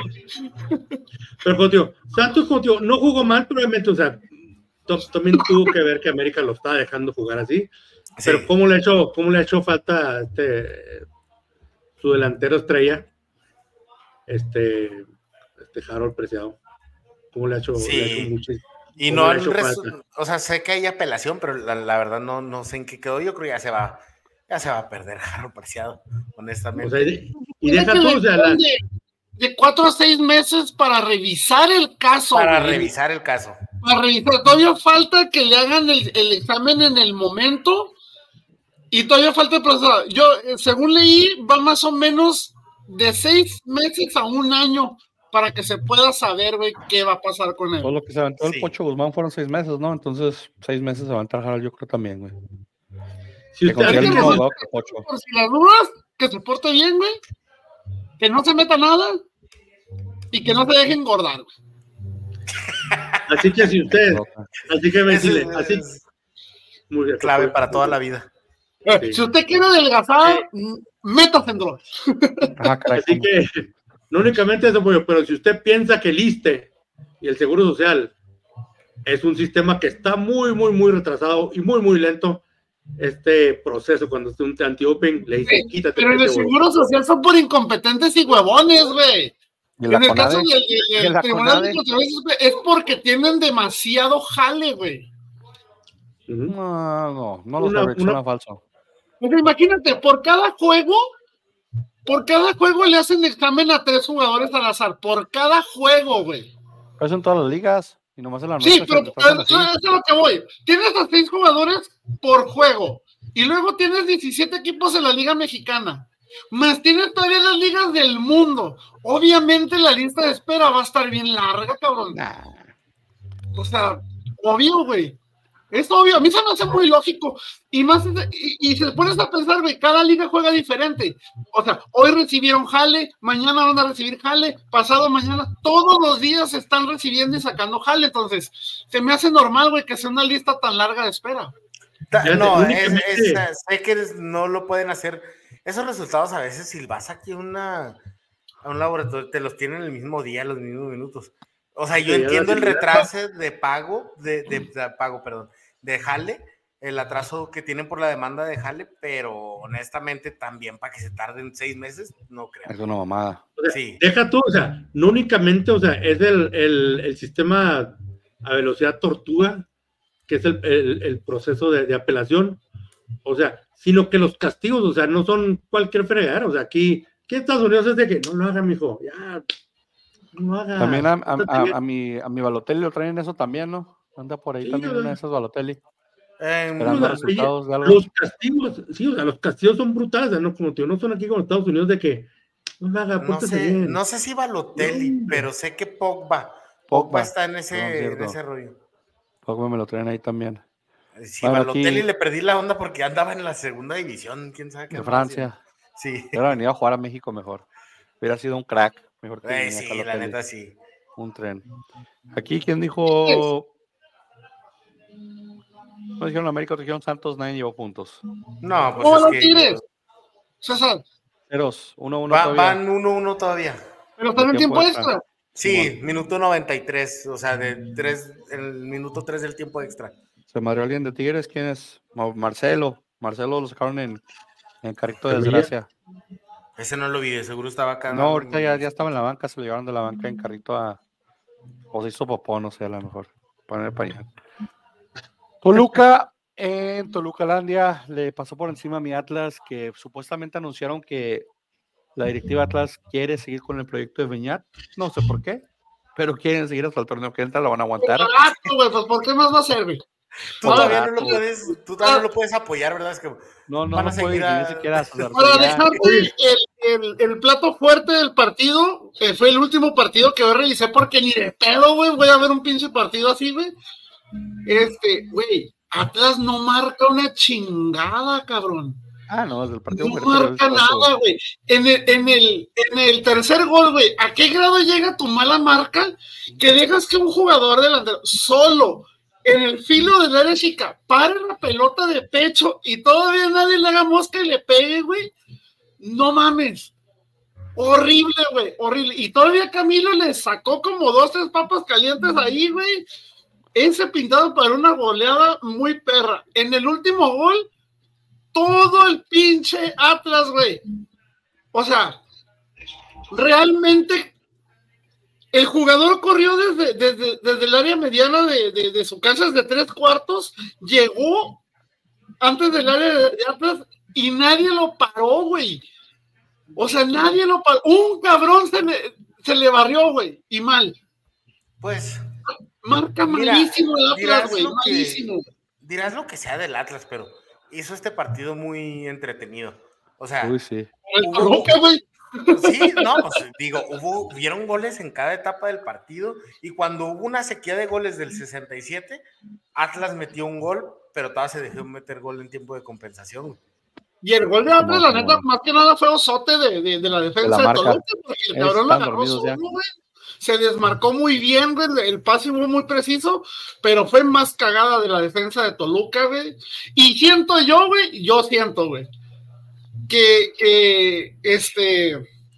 pero tío, Santos tío, no jugó mal, probablemente, o sea, también tuvo que ver que América lo estaba dejando jugar así. Sí. Pero cómo le ha hecho, cómo le ha hecho falta este su delantero estrella, este, este Harold Preciado. Cómo le ha hecho, sí. le ha hecho mucho. Y no, resu- o sea, sé que hay apelación, pero la, la verdad no, no sé en qué quedó. Yo creo que ya se va, ya se va a perder Harold Preciado, honestamente. O sea, y, y deja tú, o sea, la... de, de cuatro a seis meses para revisar el caso. Para güey. revisar el caso. Para revisar. Todavía falta que le hagan el, el examen en el momento y todavía falta el proceso. Yo, según leí, va más o menos de seis meses a un año para que se pueda saber, güey, qué va a pasar con él. Todo lo que se aventó sí. el Pocho Guzmán fueron seis meses, ¿no? Entonces, seis meses se va a entrar Harold, yo creo también, güey. Si usted que que el no, que Pocho. Por si las dudas, que se porte bien, güey, que no se meta nada y que no se deje engordar, güey. Así que si usted, así que decirle, así muy bien, clave para toda la vida. Sí. Si usted quiere adelgazar, sí. métase en drogas. Así que no únicamente eso, pero si usted piensa que el I S S S T E y el Seguro Social es un sistema que está muy, muy, muy retrasado y muy, muy lento, este proceso, cuando esté un anti-doping, le dice, sí, quítate. Pero en el Seguro huevo. Social son por incompetentes y huevones, güey. En el caso del de, de, de Tribunal de Controversias es porque tienen demasiado jale, güey. Uh-huh. No, no, no los correcciona falso. Pues imagínate, por cada juego, por cada juego le hacen examen a tres jugadores al azar, por cada juego, güey. Eso en todas las ligas, y nomás en la Sí, pero eso es lo que voy. Tienes a seis jugadores por juego, y luego tienes diecisiete equipos en la Liga Mexicana. Más tiene todavía las ligas del mundo. Obviamente la lista de espera va a estar bien larga, cabrón. Nah. O sea, obvio, güey. Es obvio, a mí se me hace muy lógico. Y más, y, y se pones a pensar, güey, cada liga juega diferente. O sea, hoy recibieron jale, mañana van a recibir jale, pasado mañana, todos los días están recibiendo y sacando jale. Entonces, se me hace normal, güey, que sea una lista tan larga de espera. No, es, es, sé que no lo pueden hacer. Esos resultados a veces, si vas aquí a, una, a un laboratorio, te los tienen el mismo día, los mismos minutos. O sea, yo sí, entiendo el retraso de pago, de, de, de pago, perdón, de jale, el atraso que tienen por la demanda de jale, pero honestamente también para que se tarden seis meses, no creo. Es una mamada. O sea, sí. Deja tú, o sea, no únicamente, o sea, es el, el, el sistema a velocidad tortuga, que es el, el, el proceso de, de apelación, o sea, sino que los castigos, o sea, no son cualquier fregadera, o sea, aquí, aquí en Estados Unidos es de que no lo haga, mijo, ya... No haga, también a, a, a, a mi a mi Balotelli lo traen eso también, ¿no? Anda por ahí sí, también una de esas Balotelli. Eh, esperando o sea, resultados de algo. Los castigos, sí, o sea, los castigos son brutales, ¿no? Como tío, no son aquí como Estados Unidos de que no lo haga, no sé, bien. no sé si Balotelli, no, pero sé que Pogba, Pogba, Pogba está en ese, no, en ese rollo. Pogba me lo traen ahí también. Sí, bueno, Balotelli aquí... le perdí la onda porque andaba en la segunda división, quién sabe qué. De Francia. Sí. Hubiera venido a jugar a México mejor. Hubiera sido un crack. Mejor que eh, sí, Balotelli. La neta sí. Un tren. Aquí, ¿quién dijo? No dijeron América, dijeron Santos, nadie llevó puntos. No, pues oh, es los que... Tigres. César. Ceros, uno uno Va, todavía. Van uno uno todavía. Pero están en tiempo extra. extra. Sí, bueno. Minuto noventa y tres, o sea, de tres, el minuto tres del tiempo extra. ¿Se madrió alguien de Tigres? ¿Quién es? Marcelo. Marcelo lo sacaron en, en carrito de desgracia. Ese no lo vi, seguro estaba acá. No, ahorita ya, ya estaba en la banca, se lo llevaron de la banca en carrito a... O se hizo popó, no sé, a lo mejor. Poner pañal. Toluca, en Tolucalandia, le pasó por encima a mi Atlas, que supuestamente anunciaron que la directiva Atlas quiere seguir con el proyecto de Beñat. No sé por qué, pero quieren seguir hasta el torneo que entra, lo van a aguantar. Barato, güey, pues ¿por qué más va a servir? Tú todavía no lo puedes, tú todavía no lo puedes apoyar, ¿verdad? Es que no, no, van no a seguir a... ni siquiera. Para dejarte el, el, el plato fuerte del partido, que fue el último partido que yo revisé porque ni de pedo, güey, voy a ver un pinche partido así, güey. Este, güey, Atlas no marca una chingada, cabrón. Ah, no, desde el partido. No marca nada, güey. En el, en, el, en el tercer gol, güey, ¿a qué grado llega tu mala marca que dejas que un jugador delantero solo en el filo del área chica pare la pelota de pecho y todavía nadie le haga mosca y le pegue, güey? No mames. Horrible, güey, horrible. Y todavía Camilo le sacó como dos, tres papas calientes ahí, güey. Ese pintado para una goleada muy perra. En el último gol, todo el pinche Atlas, güey. O sea, realmente el jugador corrió desde, desde, desde el área mediana de, de, de su cancha de tres cuartos, llegó antes del área de, de Atlas y nadie lo paró, güey. O sea, nadie lo paró. Un cabrón se le, se le barrió, güey, y mal. Pues... Marca Mira, malísimo el Atlas, güey, malísimo. Dirás lo que sea del Atlas, pero hizo este partido muy entretenido. O sea, uy, sí. Hubo, Roca, güey. Sí, no, pues digo, hubo, hubieron goles en cada etapa del partido y cuando hubo una sequía de goles del sesenta y siete, Atlas metió un gol, pero todavía se dejó meter gol en tiempo de compensación. Y el gol de Atlas, la neta, más que nada fue osote de, de, de la defensa de, de Toluca, porque el cabrón lo agarró solo, güey. Se desmarcó muy bien, güey, el pase fue muy preciso, pero fue más cagada de la defensa de Toluca, güey. Y siento yo, güey, yo siento, güey, que, que este,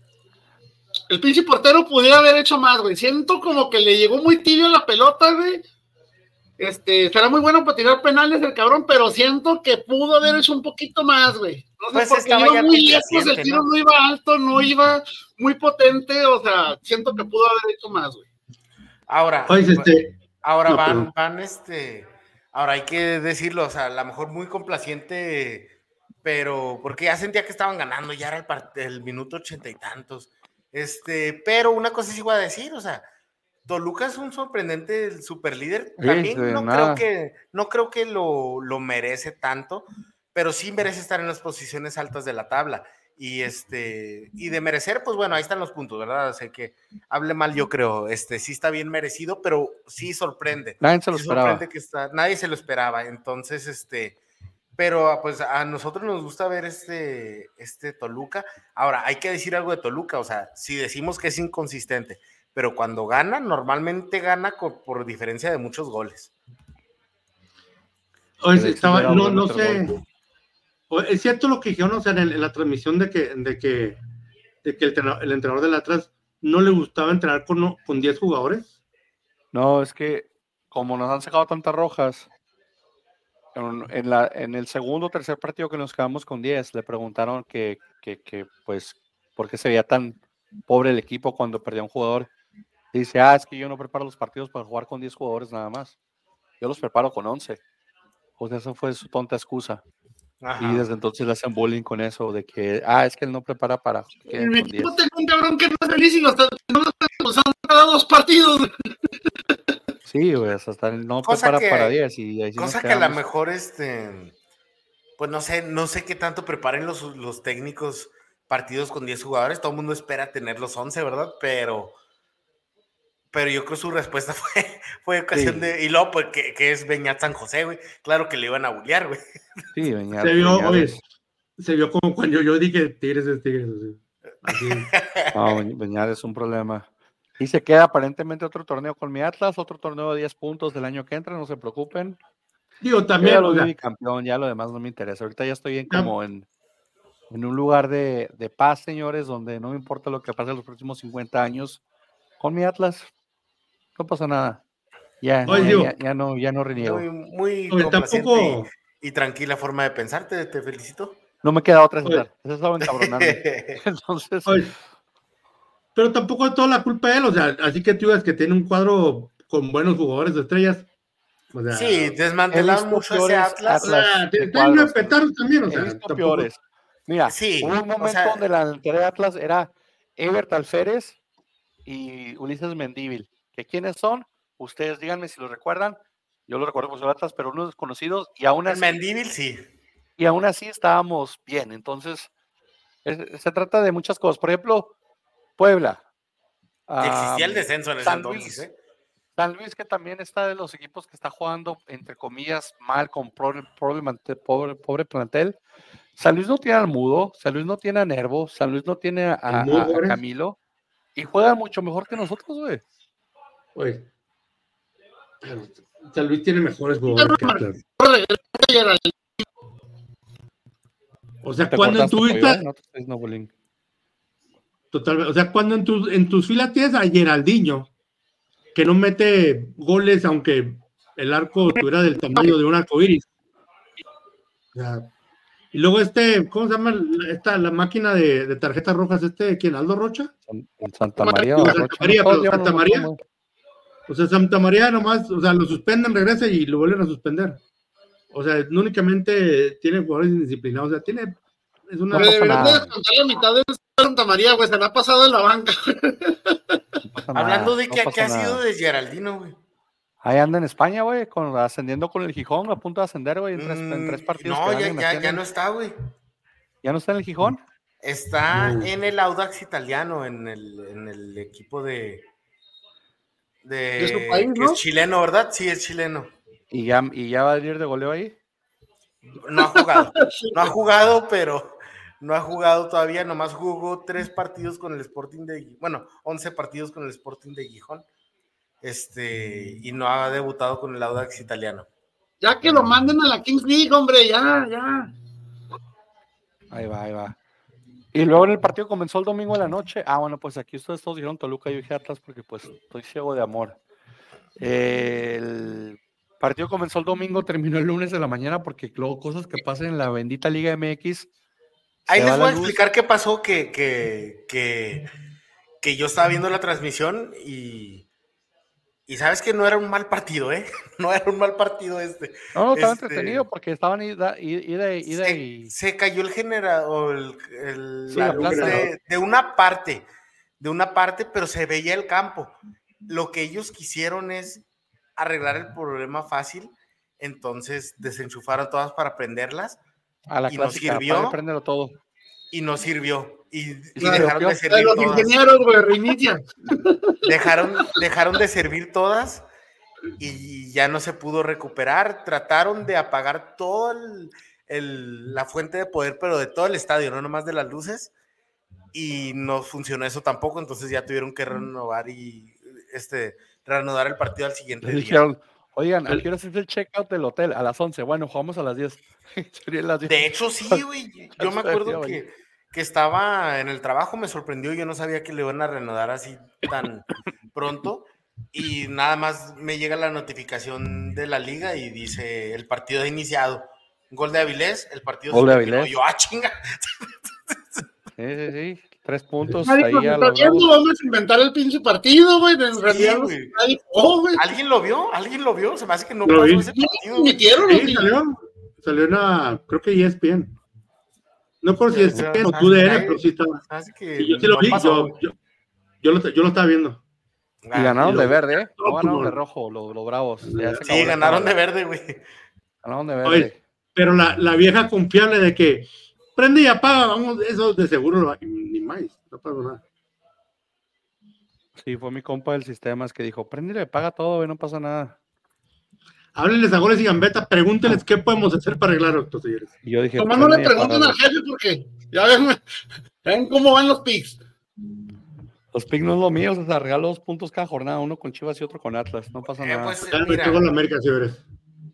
el pinche portero pudiera haber hecho más, güey. Siento como que le llegó muy tibio la pelota, güey. Este, será muy bueno para tirar penales el cabrón, pero siento que pudo haber hecho un poquito más, güey. No sé, pues porque iba muy lejos, el tiro ¿no? no iba alto, no iba muy potente, o sea, siento que pudo haber hecho más, güey. Ahora, pues, este, ahora no, van, pero... van, este, ahora hay que decirlo, o sea, a lo mejor muy complaciente, pero porque ya sentía que estaban ganando, ya era el, part- el minuto ochenta y tantos, este, pero una cosa sí iba a decir, o sea, Toluca es un sorprendente super líder. También sí, no, creo que, no creo que lo, lo merece tanto, pero sí merece estar en las posiciones altas de la tabla. y este, y de merecer, pues bueno, ahí están los puntos, ¿verdad? O sea, que hable mal, yo creo, este, sí está bien merecido, pero sí sorprende. Nadie se lo sí esperaba. Sorprende que está, nadie se lo esperaba, entonces, este, pero pues a nosotros nos gusta ver este, este Toluca. Ahora, hay que decir algo de Toluca, o sea, si decimos que es inconsistente, pero cuando gana, normalmente gana por, por diferencia de muchos goles. O es, estaba, no, no sé, o es cierto lo que dijeron, o sea, en, en la transmisión de que, de que, de que el, el entrenador del Atlas no le gustaba entrenar con, con diez jugadores. No, es que como nos han sacado tantas rojas, en, en, la, en el segundo o tercer partido que nos quedamos con diez, le preguntaron que, que, que, pues, por qué se veía tan pobre el equipo cuando perdía un jugador. Y dice, ah, es que yo no preparo los partidos para jugar con diez jugadores nada más. Yo los preparo con once. O sea, esa fue su tonta excusa. Ajá. Y desde entonces le hacen bullying con eso, de que, ah, es que él no prepara para que en mi equipo tengo un cabrón que no es feliz y no está usando cada dos partidos. Sí, güey, hasta él no cosa prepara que, para diez. Y ahí sí cosa que a lo mejor, este, pues no sé, no sé qué tanto preparen los, los técnicos partidos con diez jugadores. Todo el mundo espera tener los once, ¿verdad? Pero... Pero yo creo que su respuesta fue, fue ocasión sí. de... Y luego, pues, que, que es Beñat San José, güey. Claro que le iban a bullear, güey. Sí, Beñat. Se vio, oye, se vio como cuando yo dije Tigres es Tigres. Así. No, Beñat es un problema. Y se queda aparentemente otro torneo con mi Atlas, otro torneo de diez puntos del año que entra, no se preocupen. Digo, también... Yo ya lo vi campeón, ya lo demás no me interesa. Ahorita ya estoy en como en, en un lugar de, de paz, señores, donde no me importa lo que pase en los próximos cincuenta años. Con mi Atlas... No pasa nada. Ya, Oye, ya, digo, ya, ya no, ya no reniego. Muy, muy complaciente tampoco... y, y tranquila forma de pensar, te, te felicito. No me queda otra, César. Eso estaba encabronando. Entonces. Oye, pero tampoco es toda la culpa de él, o sea, así que tú digas que tiene un cuadro con buenos jugadores de estrellas. O sea, sí, desmantelaron mucho ese Atlas. Atlas o sea, tienen que petar también, o sea, tampoco... peores. Mira, sí, hubo un momento o sea... donde la delantera de Atlas era Ebert Alférez y Ulises Mendívil. ¿Que quiénes son? Ustedes díganme si lo recuerdan. Yo lo recuerdo por su Atlas, pero unos desconocidos y aún así. El Mendívil, sí. Y aún así estábamos bien. Entonces, es, se trata de muchas cosas. Por ejemplo, Puebla. Um, existía el descenso en ese San entonces. Luis, ¿eh? San Luis, que también está de los equipos que está jugando, entre comillas, mal, con pobre, pobre, pobre, pobre plantel. San Luis no tiene al Mudo, San Luis no tiene a Nervo, San Luis no tiene a, a, a Camilo. Y juega mucho mejor que nosotros, güey. Oye, San Luis tiene mejores jugadores que Atlas. O sea, cuando en tu vista... No, Totalmente. O sea, cuando en, tu, en tus filas tienes a Geraldinho, que no mete goles aunque el arco tuviera del tamaño de un arco iris. O sea, y luego este, ¿cómo se llama esta, la máquina de, de tarjetas rojas? Este, ¿quién? ¿Aldo Rocha? Santa María. Santa Rocha. María, pero Santa María. O sea, Santa María nomás, o sea, lo suspenden, regresa y lo vuelven a suspender. O sea, no únicamente tiene jugadores indisciplinados, o sea, tiene... Es una... No deberían de descontar la mitad de Santa María, güey, se la ha pasado en la banca. No Hablando de no que, que ha sido de Geraldino, güey. Ahí anda en España, güey, con, ascendiendo con el Gijón, a punto de ascender, güey, en, mm, en tres partidos. No, ya, ya, ya no está, güey. ¿Ya no está en el Gijón? Está no. en el Audax italiano, en el, en el equipo de... De, ¿De su país, que ¿no? Es chileno, ¿verdad? Sí, es chileno. ¿Y ya, ¿Y ya va a ir de goleo ahí? No ha jugado, no ha jugado, pero no ha jugado todavía, nomás jugó tres partidos con el Sporting de, bueno, once partidos con el Sporting de Gijón, este, y no ha debutado con el Audax italiano. Ya que lo manden a la Kings League, hombre, ya, ya. Ahí va, ahí va. Y luego en el partido comenzó el domingo de la noche. Ah, bueno, pues aquí ustedes todos dijeron Toluca, yo dije Atlas porque pues estoy ciego de amor. El partido comenzó el domingo, terminó el lunes de la mañana porque luego cosas que pasan en la bendita Liga M X. Ahí les voy a explicar qué pasó, que, que, que, que yo estaba viendo la transmisión y, y sabes que no era un mal partido, ¿eh? No era un mal partido este. No, no, estaba este, entretenido porque estaban ida, ida, ida se, y... Se cayó el generador, el, el, sí, la la plaza, de, ¿no? de una parte, de una parte, pero se veía el campo. Lo que ellos quisieron es arreglar el problema fácil, entonces desenchufaron todas para prenderlas a la y clásica, nos sirvió para todo. y no sirvió. Y, y Claro, dejaron de servir los todas. ingenieros, güey, reinicia. Dejaron, dejaron de servir todas y ya no se pudo recuperar. Trataron de apagar toda la fuente de poder, pero de todo el estadio, no nomás de las luces, y no funcionó eso tampoco. Entonces ya tuvieron que renovar y este, reanudar el partido al siguiente Le día. dijeron, oigan, ¿a qué hora es el check-out del hotel? A las once. Bueno, jugamos a las diez. Serían las diez. De hecho, sí, güey. Yo me acuerdo que, que estaba en el trabajo, me sorprendió. Yo no sabía que le iban a reanudar así tan pronto. Y nada más me llega la notificación de la liga y dice: el partido ha iniciado. Gol de Avilés, el partido Gol se de terminó. Avilés. Yo, ah, chinga. Sí, sí, sí. Tres puntos Nadie ahí nos a está los viendo, Bravos. vamos a inventar el pinche partido, güey. En Sí, realidad, güey. nadie jugó, güey. ¿Alguien lo vio? ¿Alguien lo vio? Se me hace que no Lo pasó vi. ese partido. Emitieron, Sí, güey. salió, salió en la, creo que E S P N. No por si Sí, es o sea, P N o ¿sabes T U D qué? N, pero sí estaba. Así que Sí, yo sí lo no vi, pasó, yo, yo, yo, lo, yo lo estaba viendo. Y ganaron y de lo- verde, ¿eh? No no, ganaron como- de rojo los, los Bravos. Ya se acabó Sí, la ganaron de cábala. verde, güey. Ganaron de Oye, verde. pero la, la vieja confiable de que prende y apaga, vamos, eso de seguro lo va- ni más, no pasa nada. Sí, fue mi compa del sistema que dijo, préndele, paga todo, güey, no pasa nada. Háblenles a Goles y Gambetta, pregúntenles qué podemos hacer para arreglar esto, señores. Y yo dije, Nomás no le prende y pregunten al apágalo. jefe porque ya ven, güey, ven cómo van los picks. Los picks no es lo mío, o sea, regalo dos puntos cada jornada, uno con Chivas y otro con Atlas, no pasa Eh, nada. pues, Ya me mira, tengo la América, señores.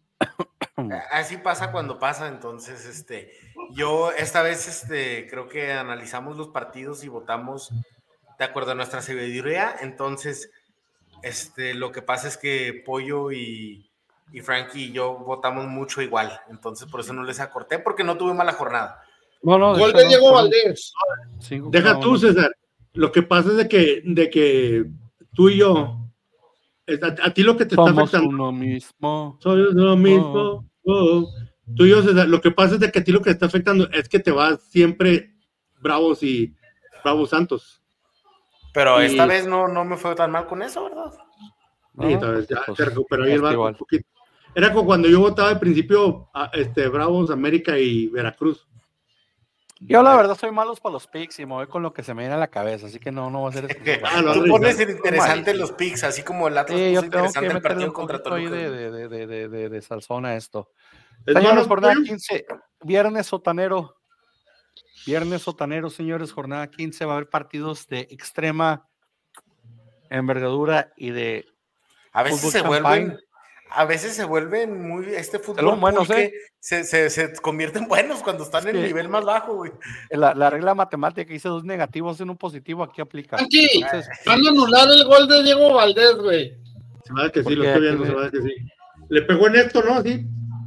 así pasa cuando pasa. Entonces, este, yo esta vez, este, creo que analizamos los partidos y votamos de acuerdo a nuestra sabiduría. Entonces, este, lo que pasa es que Pollo y, y Frankie y yo votamos mucho igual. Entonces, por eso no les acorté, porque no tuve mala jornada. No, no, Gol hecho, de no, Diego fueron Valdés. cinco Deja cada tú, uno. César. Lo que pasa es de que, de que tú y yo, es- a, a ti lo que te está Somos afectando, uno mismo. soy lo mismo. oh. Tú y yo, César, lo que pasa es de que a ti lo que te está afectando es que te vas siempre Bravos y Bravos Santos. Pero Y- esta vez no, no me fue tan mal con eso, ¿verdad? No, Sí, tal vez porque, ya pues, te recuperó ahí el está barco igual. un poquito. Era como cuando yo votaba al principio a, este, Bravos, América y Veracruz. Yo la verdad soy malos para los picks y me voy con lo que se me viene a la cabeza, así que no, no va a ser excusa Que para Ah, lo tú arriesgas. pones interesante los picks, así como el Atlas Sí, yo puso tengo que interesante el meterle partido un contra poquito ahí Toluca. de, de, de, de, de, de, de salsón a esto. ¿Es Señores, malo, jornada Pollo? quince, viernes sotanero. Viernes sotanero, señores, jornada quince. Va a haber partidos de extrema envergadura y de A veces fútbol se champagne. vuelven, a veces se vuelven muy, este fútbol vuelven buenos, pulque, ¿eh? se, se, se convierten buenos cuando están en el Sí. nivel más bajo, güey. La, la regla matemática que dice dos negativos en un positivo, aquí aplica. Aquí, Entonces, van a anular el gol de Diego Valdés, güey. Se va a ver que sí, ¿Por lo qué? estoy viendo, ¿Qué se le- va a ver que sí. Le pegó en esto, ¿no? Sí.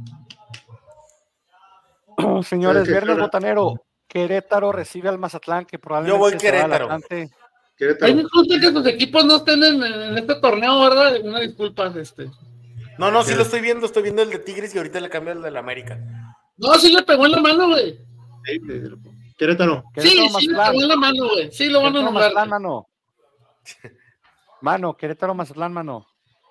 señores, ¿Qué viernes hora? botanero. Querétaro recibe al Mazatlán, que probablemente Yo voy se va Querétaro. al Atlante. Ahí Querétaro. me consta que sus equipos no estén en, en este torneo, ¿verdad? Una disculpa, este. No, no, sí ¿Qué? lo estoy viendo, estoy viendo el de Tigres y ahorita le cambio el de la América. No, sí le pegó en la mano, güey. Sí, sí, Querétaro. Sí, Querétaro, sí le Mazatlán. pegó en la mano, güey. Sí lo van a Querétaro, anular. Mazatlán, mano. Mano, Querétaro, Mazatlán, mano.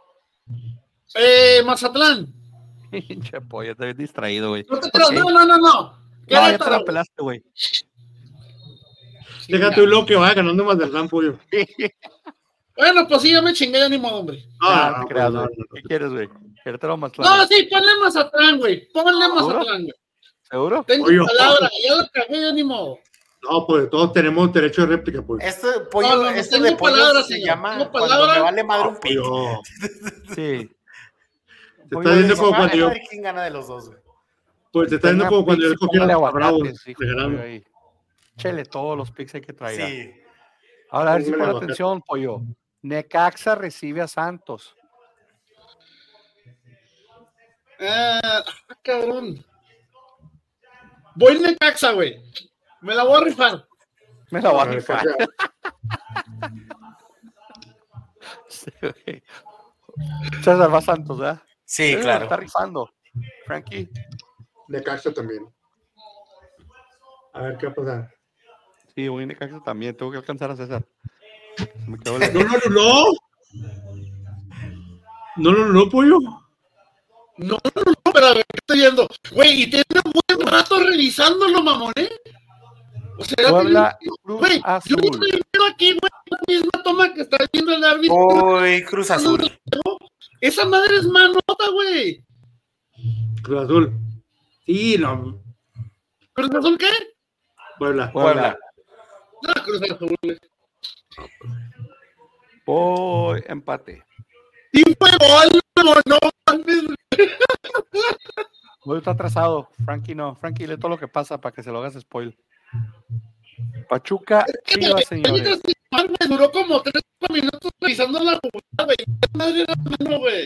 Eh, Mazatlán. Pinche pollo, te ves distraído, güey. No te creas, Ok. no, no, no, no. No, ya te Querétaro, la pelaste, güey. Déjate un loco que vaya ganando más del Pollo. Bueno, pues sí, ya me chingué, ya ni modo, hombre. Ah, no, te creas, no, güey. no, no. ¿Qué quieres, güey? Querétaro, Mazatlán. No, sí, ponle Mazatlán, güey. Ponle Mazatlán, güey. ¿Seguro? Tengo Oye, palabra, ya lo cagué, ya ni modo. No, pues todos tenemos derecho de réplica, pues. Este pollo, No, no, no, este tengo de pollo palabras, se señor. llama Tengo cuando palabras. me vale madre un pick. Pollo. Sí. Te Oye, está diciendo oye, como Me cuando vale yo, madre quién gana de los dos, güey. pues te está diciendo Tenga como cuando yo picks y escogí a póngale los Bravos. aguacates, hijo, regalando. pollo, ahí. Chele todos los picks hay que traer. Sí. Ahora, a ver si Póngale pon aguacate. atención, pollo. Necaxa recibe a Santos. Ah, cabrón. Voy Necaxa, güey. Me la voy a rifar. Me la voy a A ver, rifar. pues, Sí, güey. César va a Santos, ¿verdad? Sí, Eh, claro. Está rifando. Frankie. Necaxa también. A ver qué va a pasar. Sí, voy a Necaxa también. Tengo que alcanzar a César. Se me quedó la- No, no, no, no. No, no, no, pollo. No, no, no, pero a ver, ¿qué estoy viendo? Güey, y tiene un buen rato revisándolo, mamón, ¿eh? O sea, Puebla, yo, Cruz güey, Azul. yo estoy viendo aquí, güey, la misma toma que está viendo el árbitro. Uy, Cruz Azul. Esa madre es manota, güey. Cruz Azul. Sí, no. ¿Cruz Azul qué? Puebla. Puebla. No, Cruz Azul. Voy, empate. Y fue gol, no mames. Voy, está atrasado. Frankie no. Frankie, lee todo lo que pasa para que se lo hagas spoil. Pachuca, Chivas, señores. Me duró como tres minutos revisando la jugada, güey. Madre era mano, güey.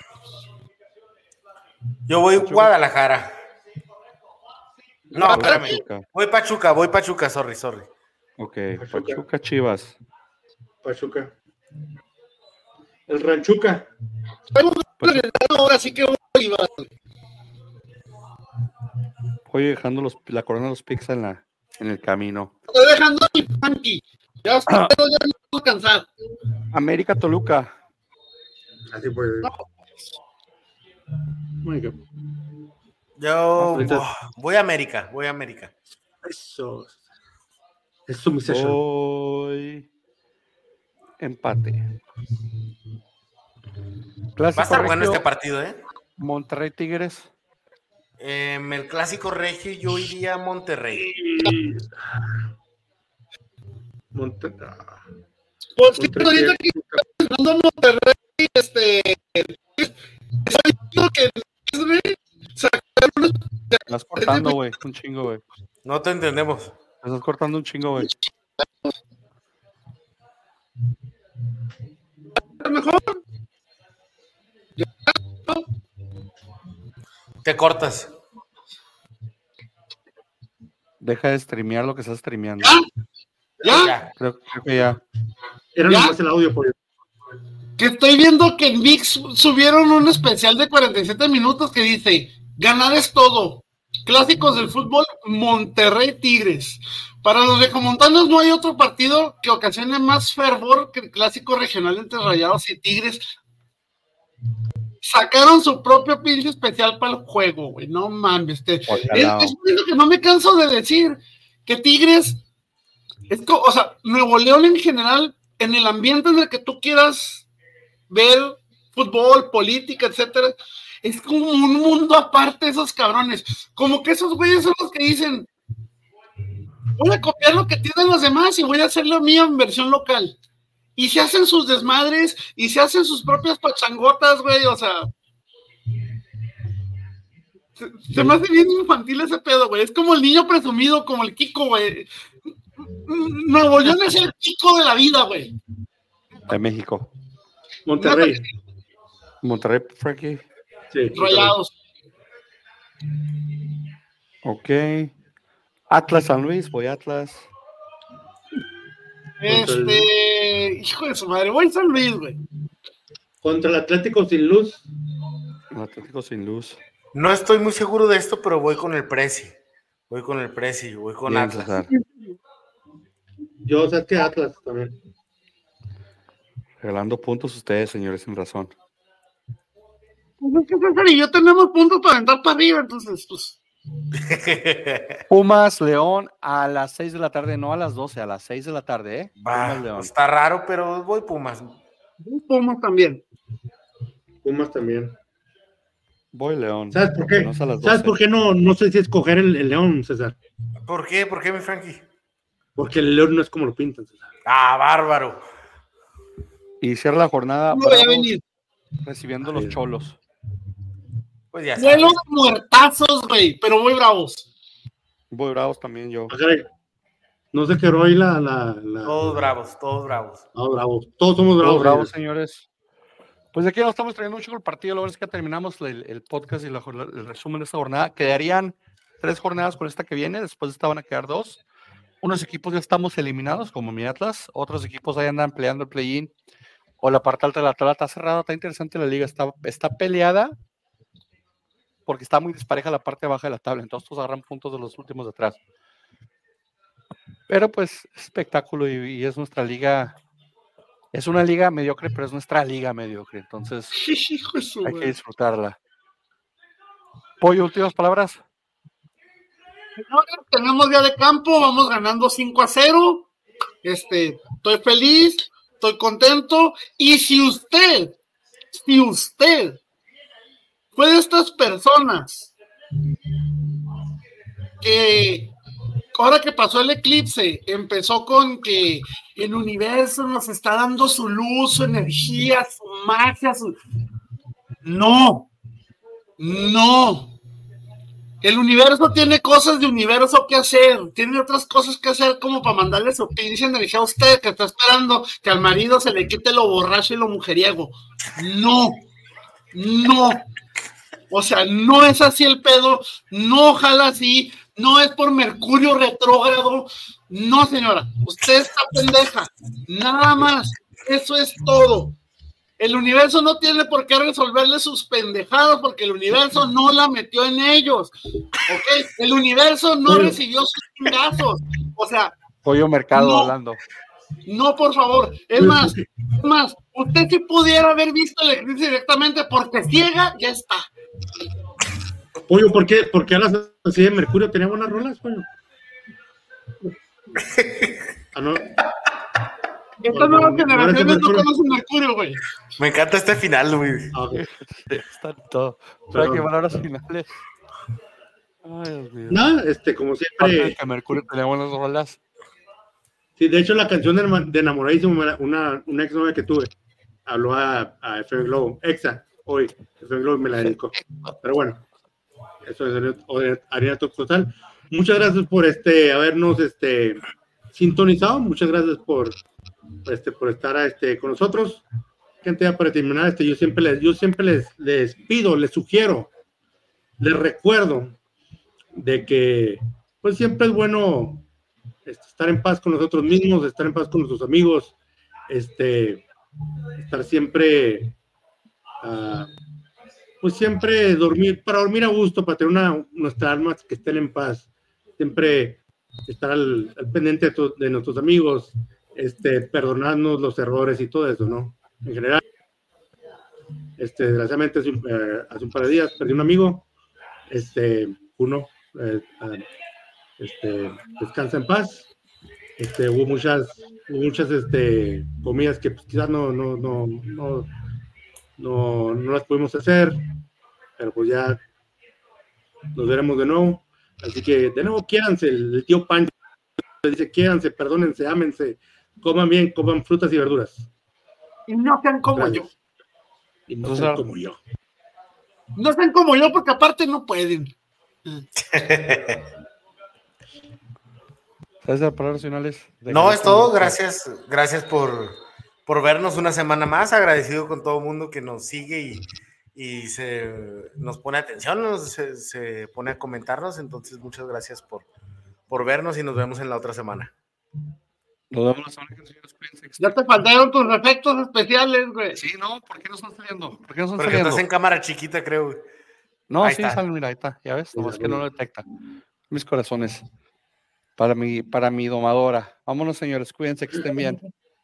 Yo voy Guadalajara. No, espérame. Pachuca. Voy Pachuca, voy Pachuca, sorry, sorry. Ok, Pachuca, Chivas. Pachuca. El Ranchuca. Ahora sí que voy a Voy dejando los, la corona de los picks en, la, en el camino. Estoy dejando a mi Frankie. Ya estoy, ya no puedo cansar. América, Toluca. Así fue. Muy bien. Yo Ahorita- oh, voy a América, voy a América. Eso. Eso, mi session. Voy. Empate. Va a Clásico estar bueno regio, este partido, ¿eh? Monterrey, Tigres. En el clásico regio yo iría a Monterrey. Monte... ah, Pues sí, Monterrey. ahorita que estando en Monterrey, este. Estoy viendo que güey, sacaron unos- Estás cortando, güey. Un chingo, güey. No te entendemos. Estás cortando un chingo, güey. mejor. Te cortas. Deja de streamear lo que estás streameando. ¿Ya? Ya. Creo, creo que ya. Era ¿Ya? nomás el audio, por Que estoy viendo que en V I X subieron un especial de cuarenta y siete minutos que dice: ganar es todo. Clásicos del fútbol, Monterrey Tigres. Para los recomontanos no hay otro partido que ocasione más fervor que el clásico regional entre Rayados y Tigres. Sacaron su propio pinche especial para el juego, güey. No mames. Este, es, es lo que no me canso de decir. Que Tigres, es co- o sea, Nuevo León en general, en el ambiente en el que tú quieras ver fútbol, política, etcétera, es como un mundo aparte esos cabrones. Como que esos güeyes son los que dicen: voy a copiar lo que tienen los demás y voy a hacer lo mío en versión local. Y se hacen sus desmadres y se hacen sus propias pachangotas, güey, o sea. Se, se me hace bien infantil ese pedo, güey. Es como el niño presumido, como el Kiko, güey. Nuevo León es el Kiko de la vida, güey. De México. Monterrey. Monterrey, Frankie. Sí, Rayados. Ok. Atlas, San Luis. Voy Atlas. Este, hijo de su madre, voy a San Luis, güey. Contra el Atlético sin luz. El Atlético sin luz. No estoy muy seguro de esto, pero voy con el Prezi. Voy con el Prezi, voy con Bien, Atlas. César. Yo sé que Atlas también. Regalando puntos ustedes, señores, sin razón. Pues es que César y yo tenemos puntos para entrar para arriba, entonces, pues. Pumas, León, a las seis de la tarde, no a las doce, a las seis de la tarde, ¿eh? Va, Pumas, León. está raro, pero voy Pumas. Pumas también. Pumas también. Voy León. ¿Sabes por qué? No es a las ¿Sabes doce. por qué no, no sé si escoger el, el León, César? ¿Por qué? ¿Por qué, mi Frankie? Porque el León no es como lo pintan, César. Ah, bárbaro. Y cierra la jornada No voy a Bravos venir. recibiendo los Cholos. Pues ya sabes. Vuelos muertazos, güey, pero muy bravos. Voy Bravos también yo. Ah, caray. No se quedó ahí la... la, la... Todos bravos, todos bravos. Ah, bravos. Todos somos bravos. Todos bravos, señores. señores. Pues de aquí no estamos trayendo mucho el partido. Lo bueno es que terminamos el, el podcast y la, el resumen de esta jornada. Quedarían tres jornadas con esta que viene. Después de esta van a quedar dos. Unos equipos ya estamos eliminados, como mi Atlas. Otros equipos ahí andan peleando el play-in. O la parte alta de la tabla está cerrada. Está interesante la liga. Está, está peleada porque está muy dispareja la parte baja de la tabla. Entonces todos agarran puntos de los últimos de atrás. Pero pues espectáculo y, y es nuestra liga. Es una liga mediocre, pero es nuestra liga mediocre. Entonces Hijo de su hay que madre. disfrutarla. Pollo, últimas palabras. Señores, tenemos día de campo, vamos ganando cinco a cero. Este, estoy feliz, estoy contento. Y si usted, si usted fue de estas personas que ahora que pasó el eclipse, empezó con que el universo nos está dando su luz, su energía, su magia, su... No, no. El universo tiene cosas de universo que hacer, tiene otras cosas que hacer como para mandarle su pinche energía a usted que está esperando que al marido se le quite lo borracho y lo mujeriego. No, no. O sea, no es así el pedo, no jala así, no es por Mercurio retrógrado, no señora, usted está pendeja, nada más, eso es todo. El universo no tiene por qué resolverle sus pendejadas porque el universo no la metió en ellos, ¿ok? El universo no recibió sus chingazos, o sea... Pollo Mercado no, hablando. No, por favor, es más, es más, usted si pudiera haber visto el eclipse directamente porque ciega, ya está. Pollo, ¿por qué? ¿Por qué a las así de Mercurio tenía buenas rolas, pollo? Ah, no. Estas nuevas generaciones no conocen Mercurio, güey. Me encanta este final, güey. Okay. Está todo. Para que palabras finales. Ay, Dios mío. Nada, este, como siempre. Que Mercurio tenía buenas rolas. Sí, de hecho, la canción de, de Enamoradísimo, una, una ex novia que tuve, habló a, a F M Globo, Exa, hoy, F M Globo me la dedicó. Pero bueno, eso es harina total. Muchas gracias por este habernos este sintonizado, muchas gracias por este por estar este con nosotros. Gente, ya para terminar, este yo siempre les yo siempre les, les pido, les sugiero, les recuerdo de que pues siempre es bueno este, estar en paz con nosotros mismos, estar en paz con nuestros amigos, este estar siempre uh, pues siempre dormir, para dormir a gusto, para tener una, nuestra alma que estén en paz, siempre estar al, al pendiente de, to, de nuestros amigos, este, perdonarnos los errores y todo eso, ¿no? En general, este, desgraciadamente hace un, eh, hace un par de días perdí un amigo, este, uno, eh, uh, este, descansa en paz, este, hubo muchas, hubo muchas, este, comidas que pues, quizás no, no, no, no No, no las pudimos hacer, pero pues ya nos veremos de nuevo. Así que de nuevo, quiéranse. El, el tío Pancho dice: quiéranse, perdónense, ámense, coman bien, coman frutas y verduras. Y no sean como Gracias. yo. Y no sean como yo. No sean como yo, porque aparte no pueden. ¿Sabes palabras finales? No, es todo. Gracias, gracias por, por vernos una semana más. Agradecido con todo el mundo que nos sigue y, y se nos pone atención, nos, se, se pone a comentarnos. Entonces, muchas gracias por, por vernos y nos vemos en la otra semana. Nos vemos la semana que viene. Ya te faltaron tus efectos especiales, güey. Sí, no, ¿por qué no están saliendo? ¿Por qué no están Porque saliendo? estás en cámara chiquita, creo, güey. No, ahí sí, está. salen, mira, ahí está, ya ves, nomás que no lo detecta. Mis corazones. Para mi, para mi domadora. Vámonos, señores, cuídense, que estén bien.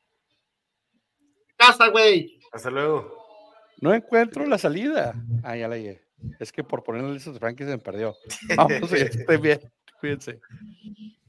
Casa, güey. Hasta luego. No encuentro la salida. Ah, ya la llegué. Es que por poner las listas de Frankie se me perdió. Vamos, que estén bien. Cuídense.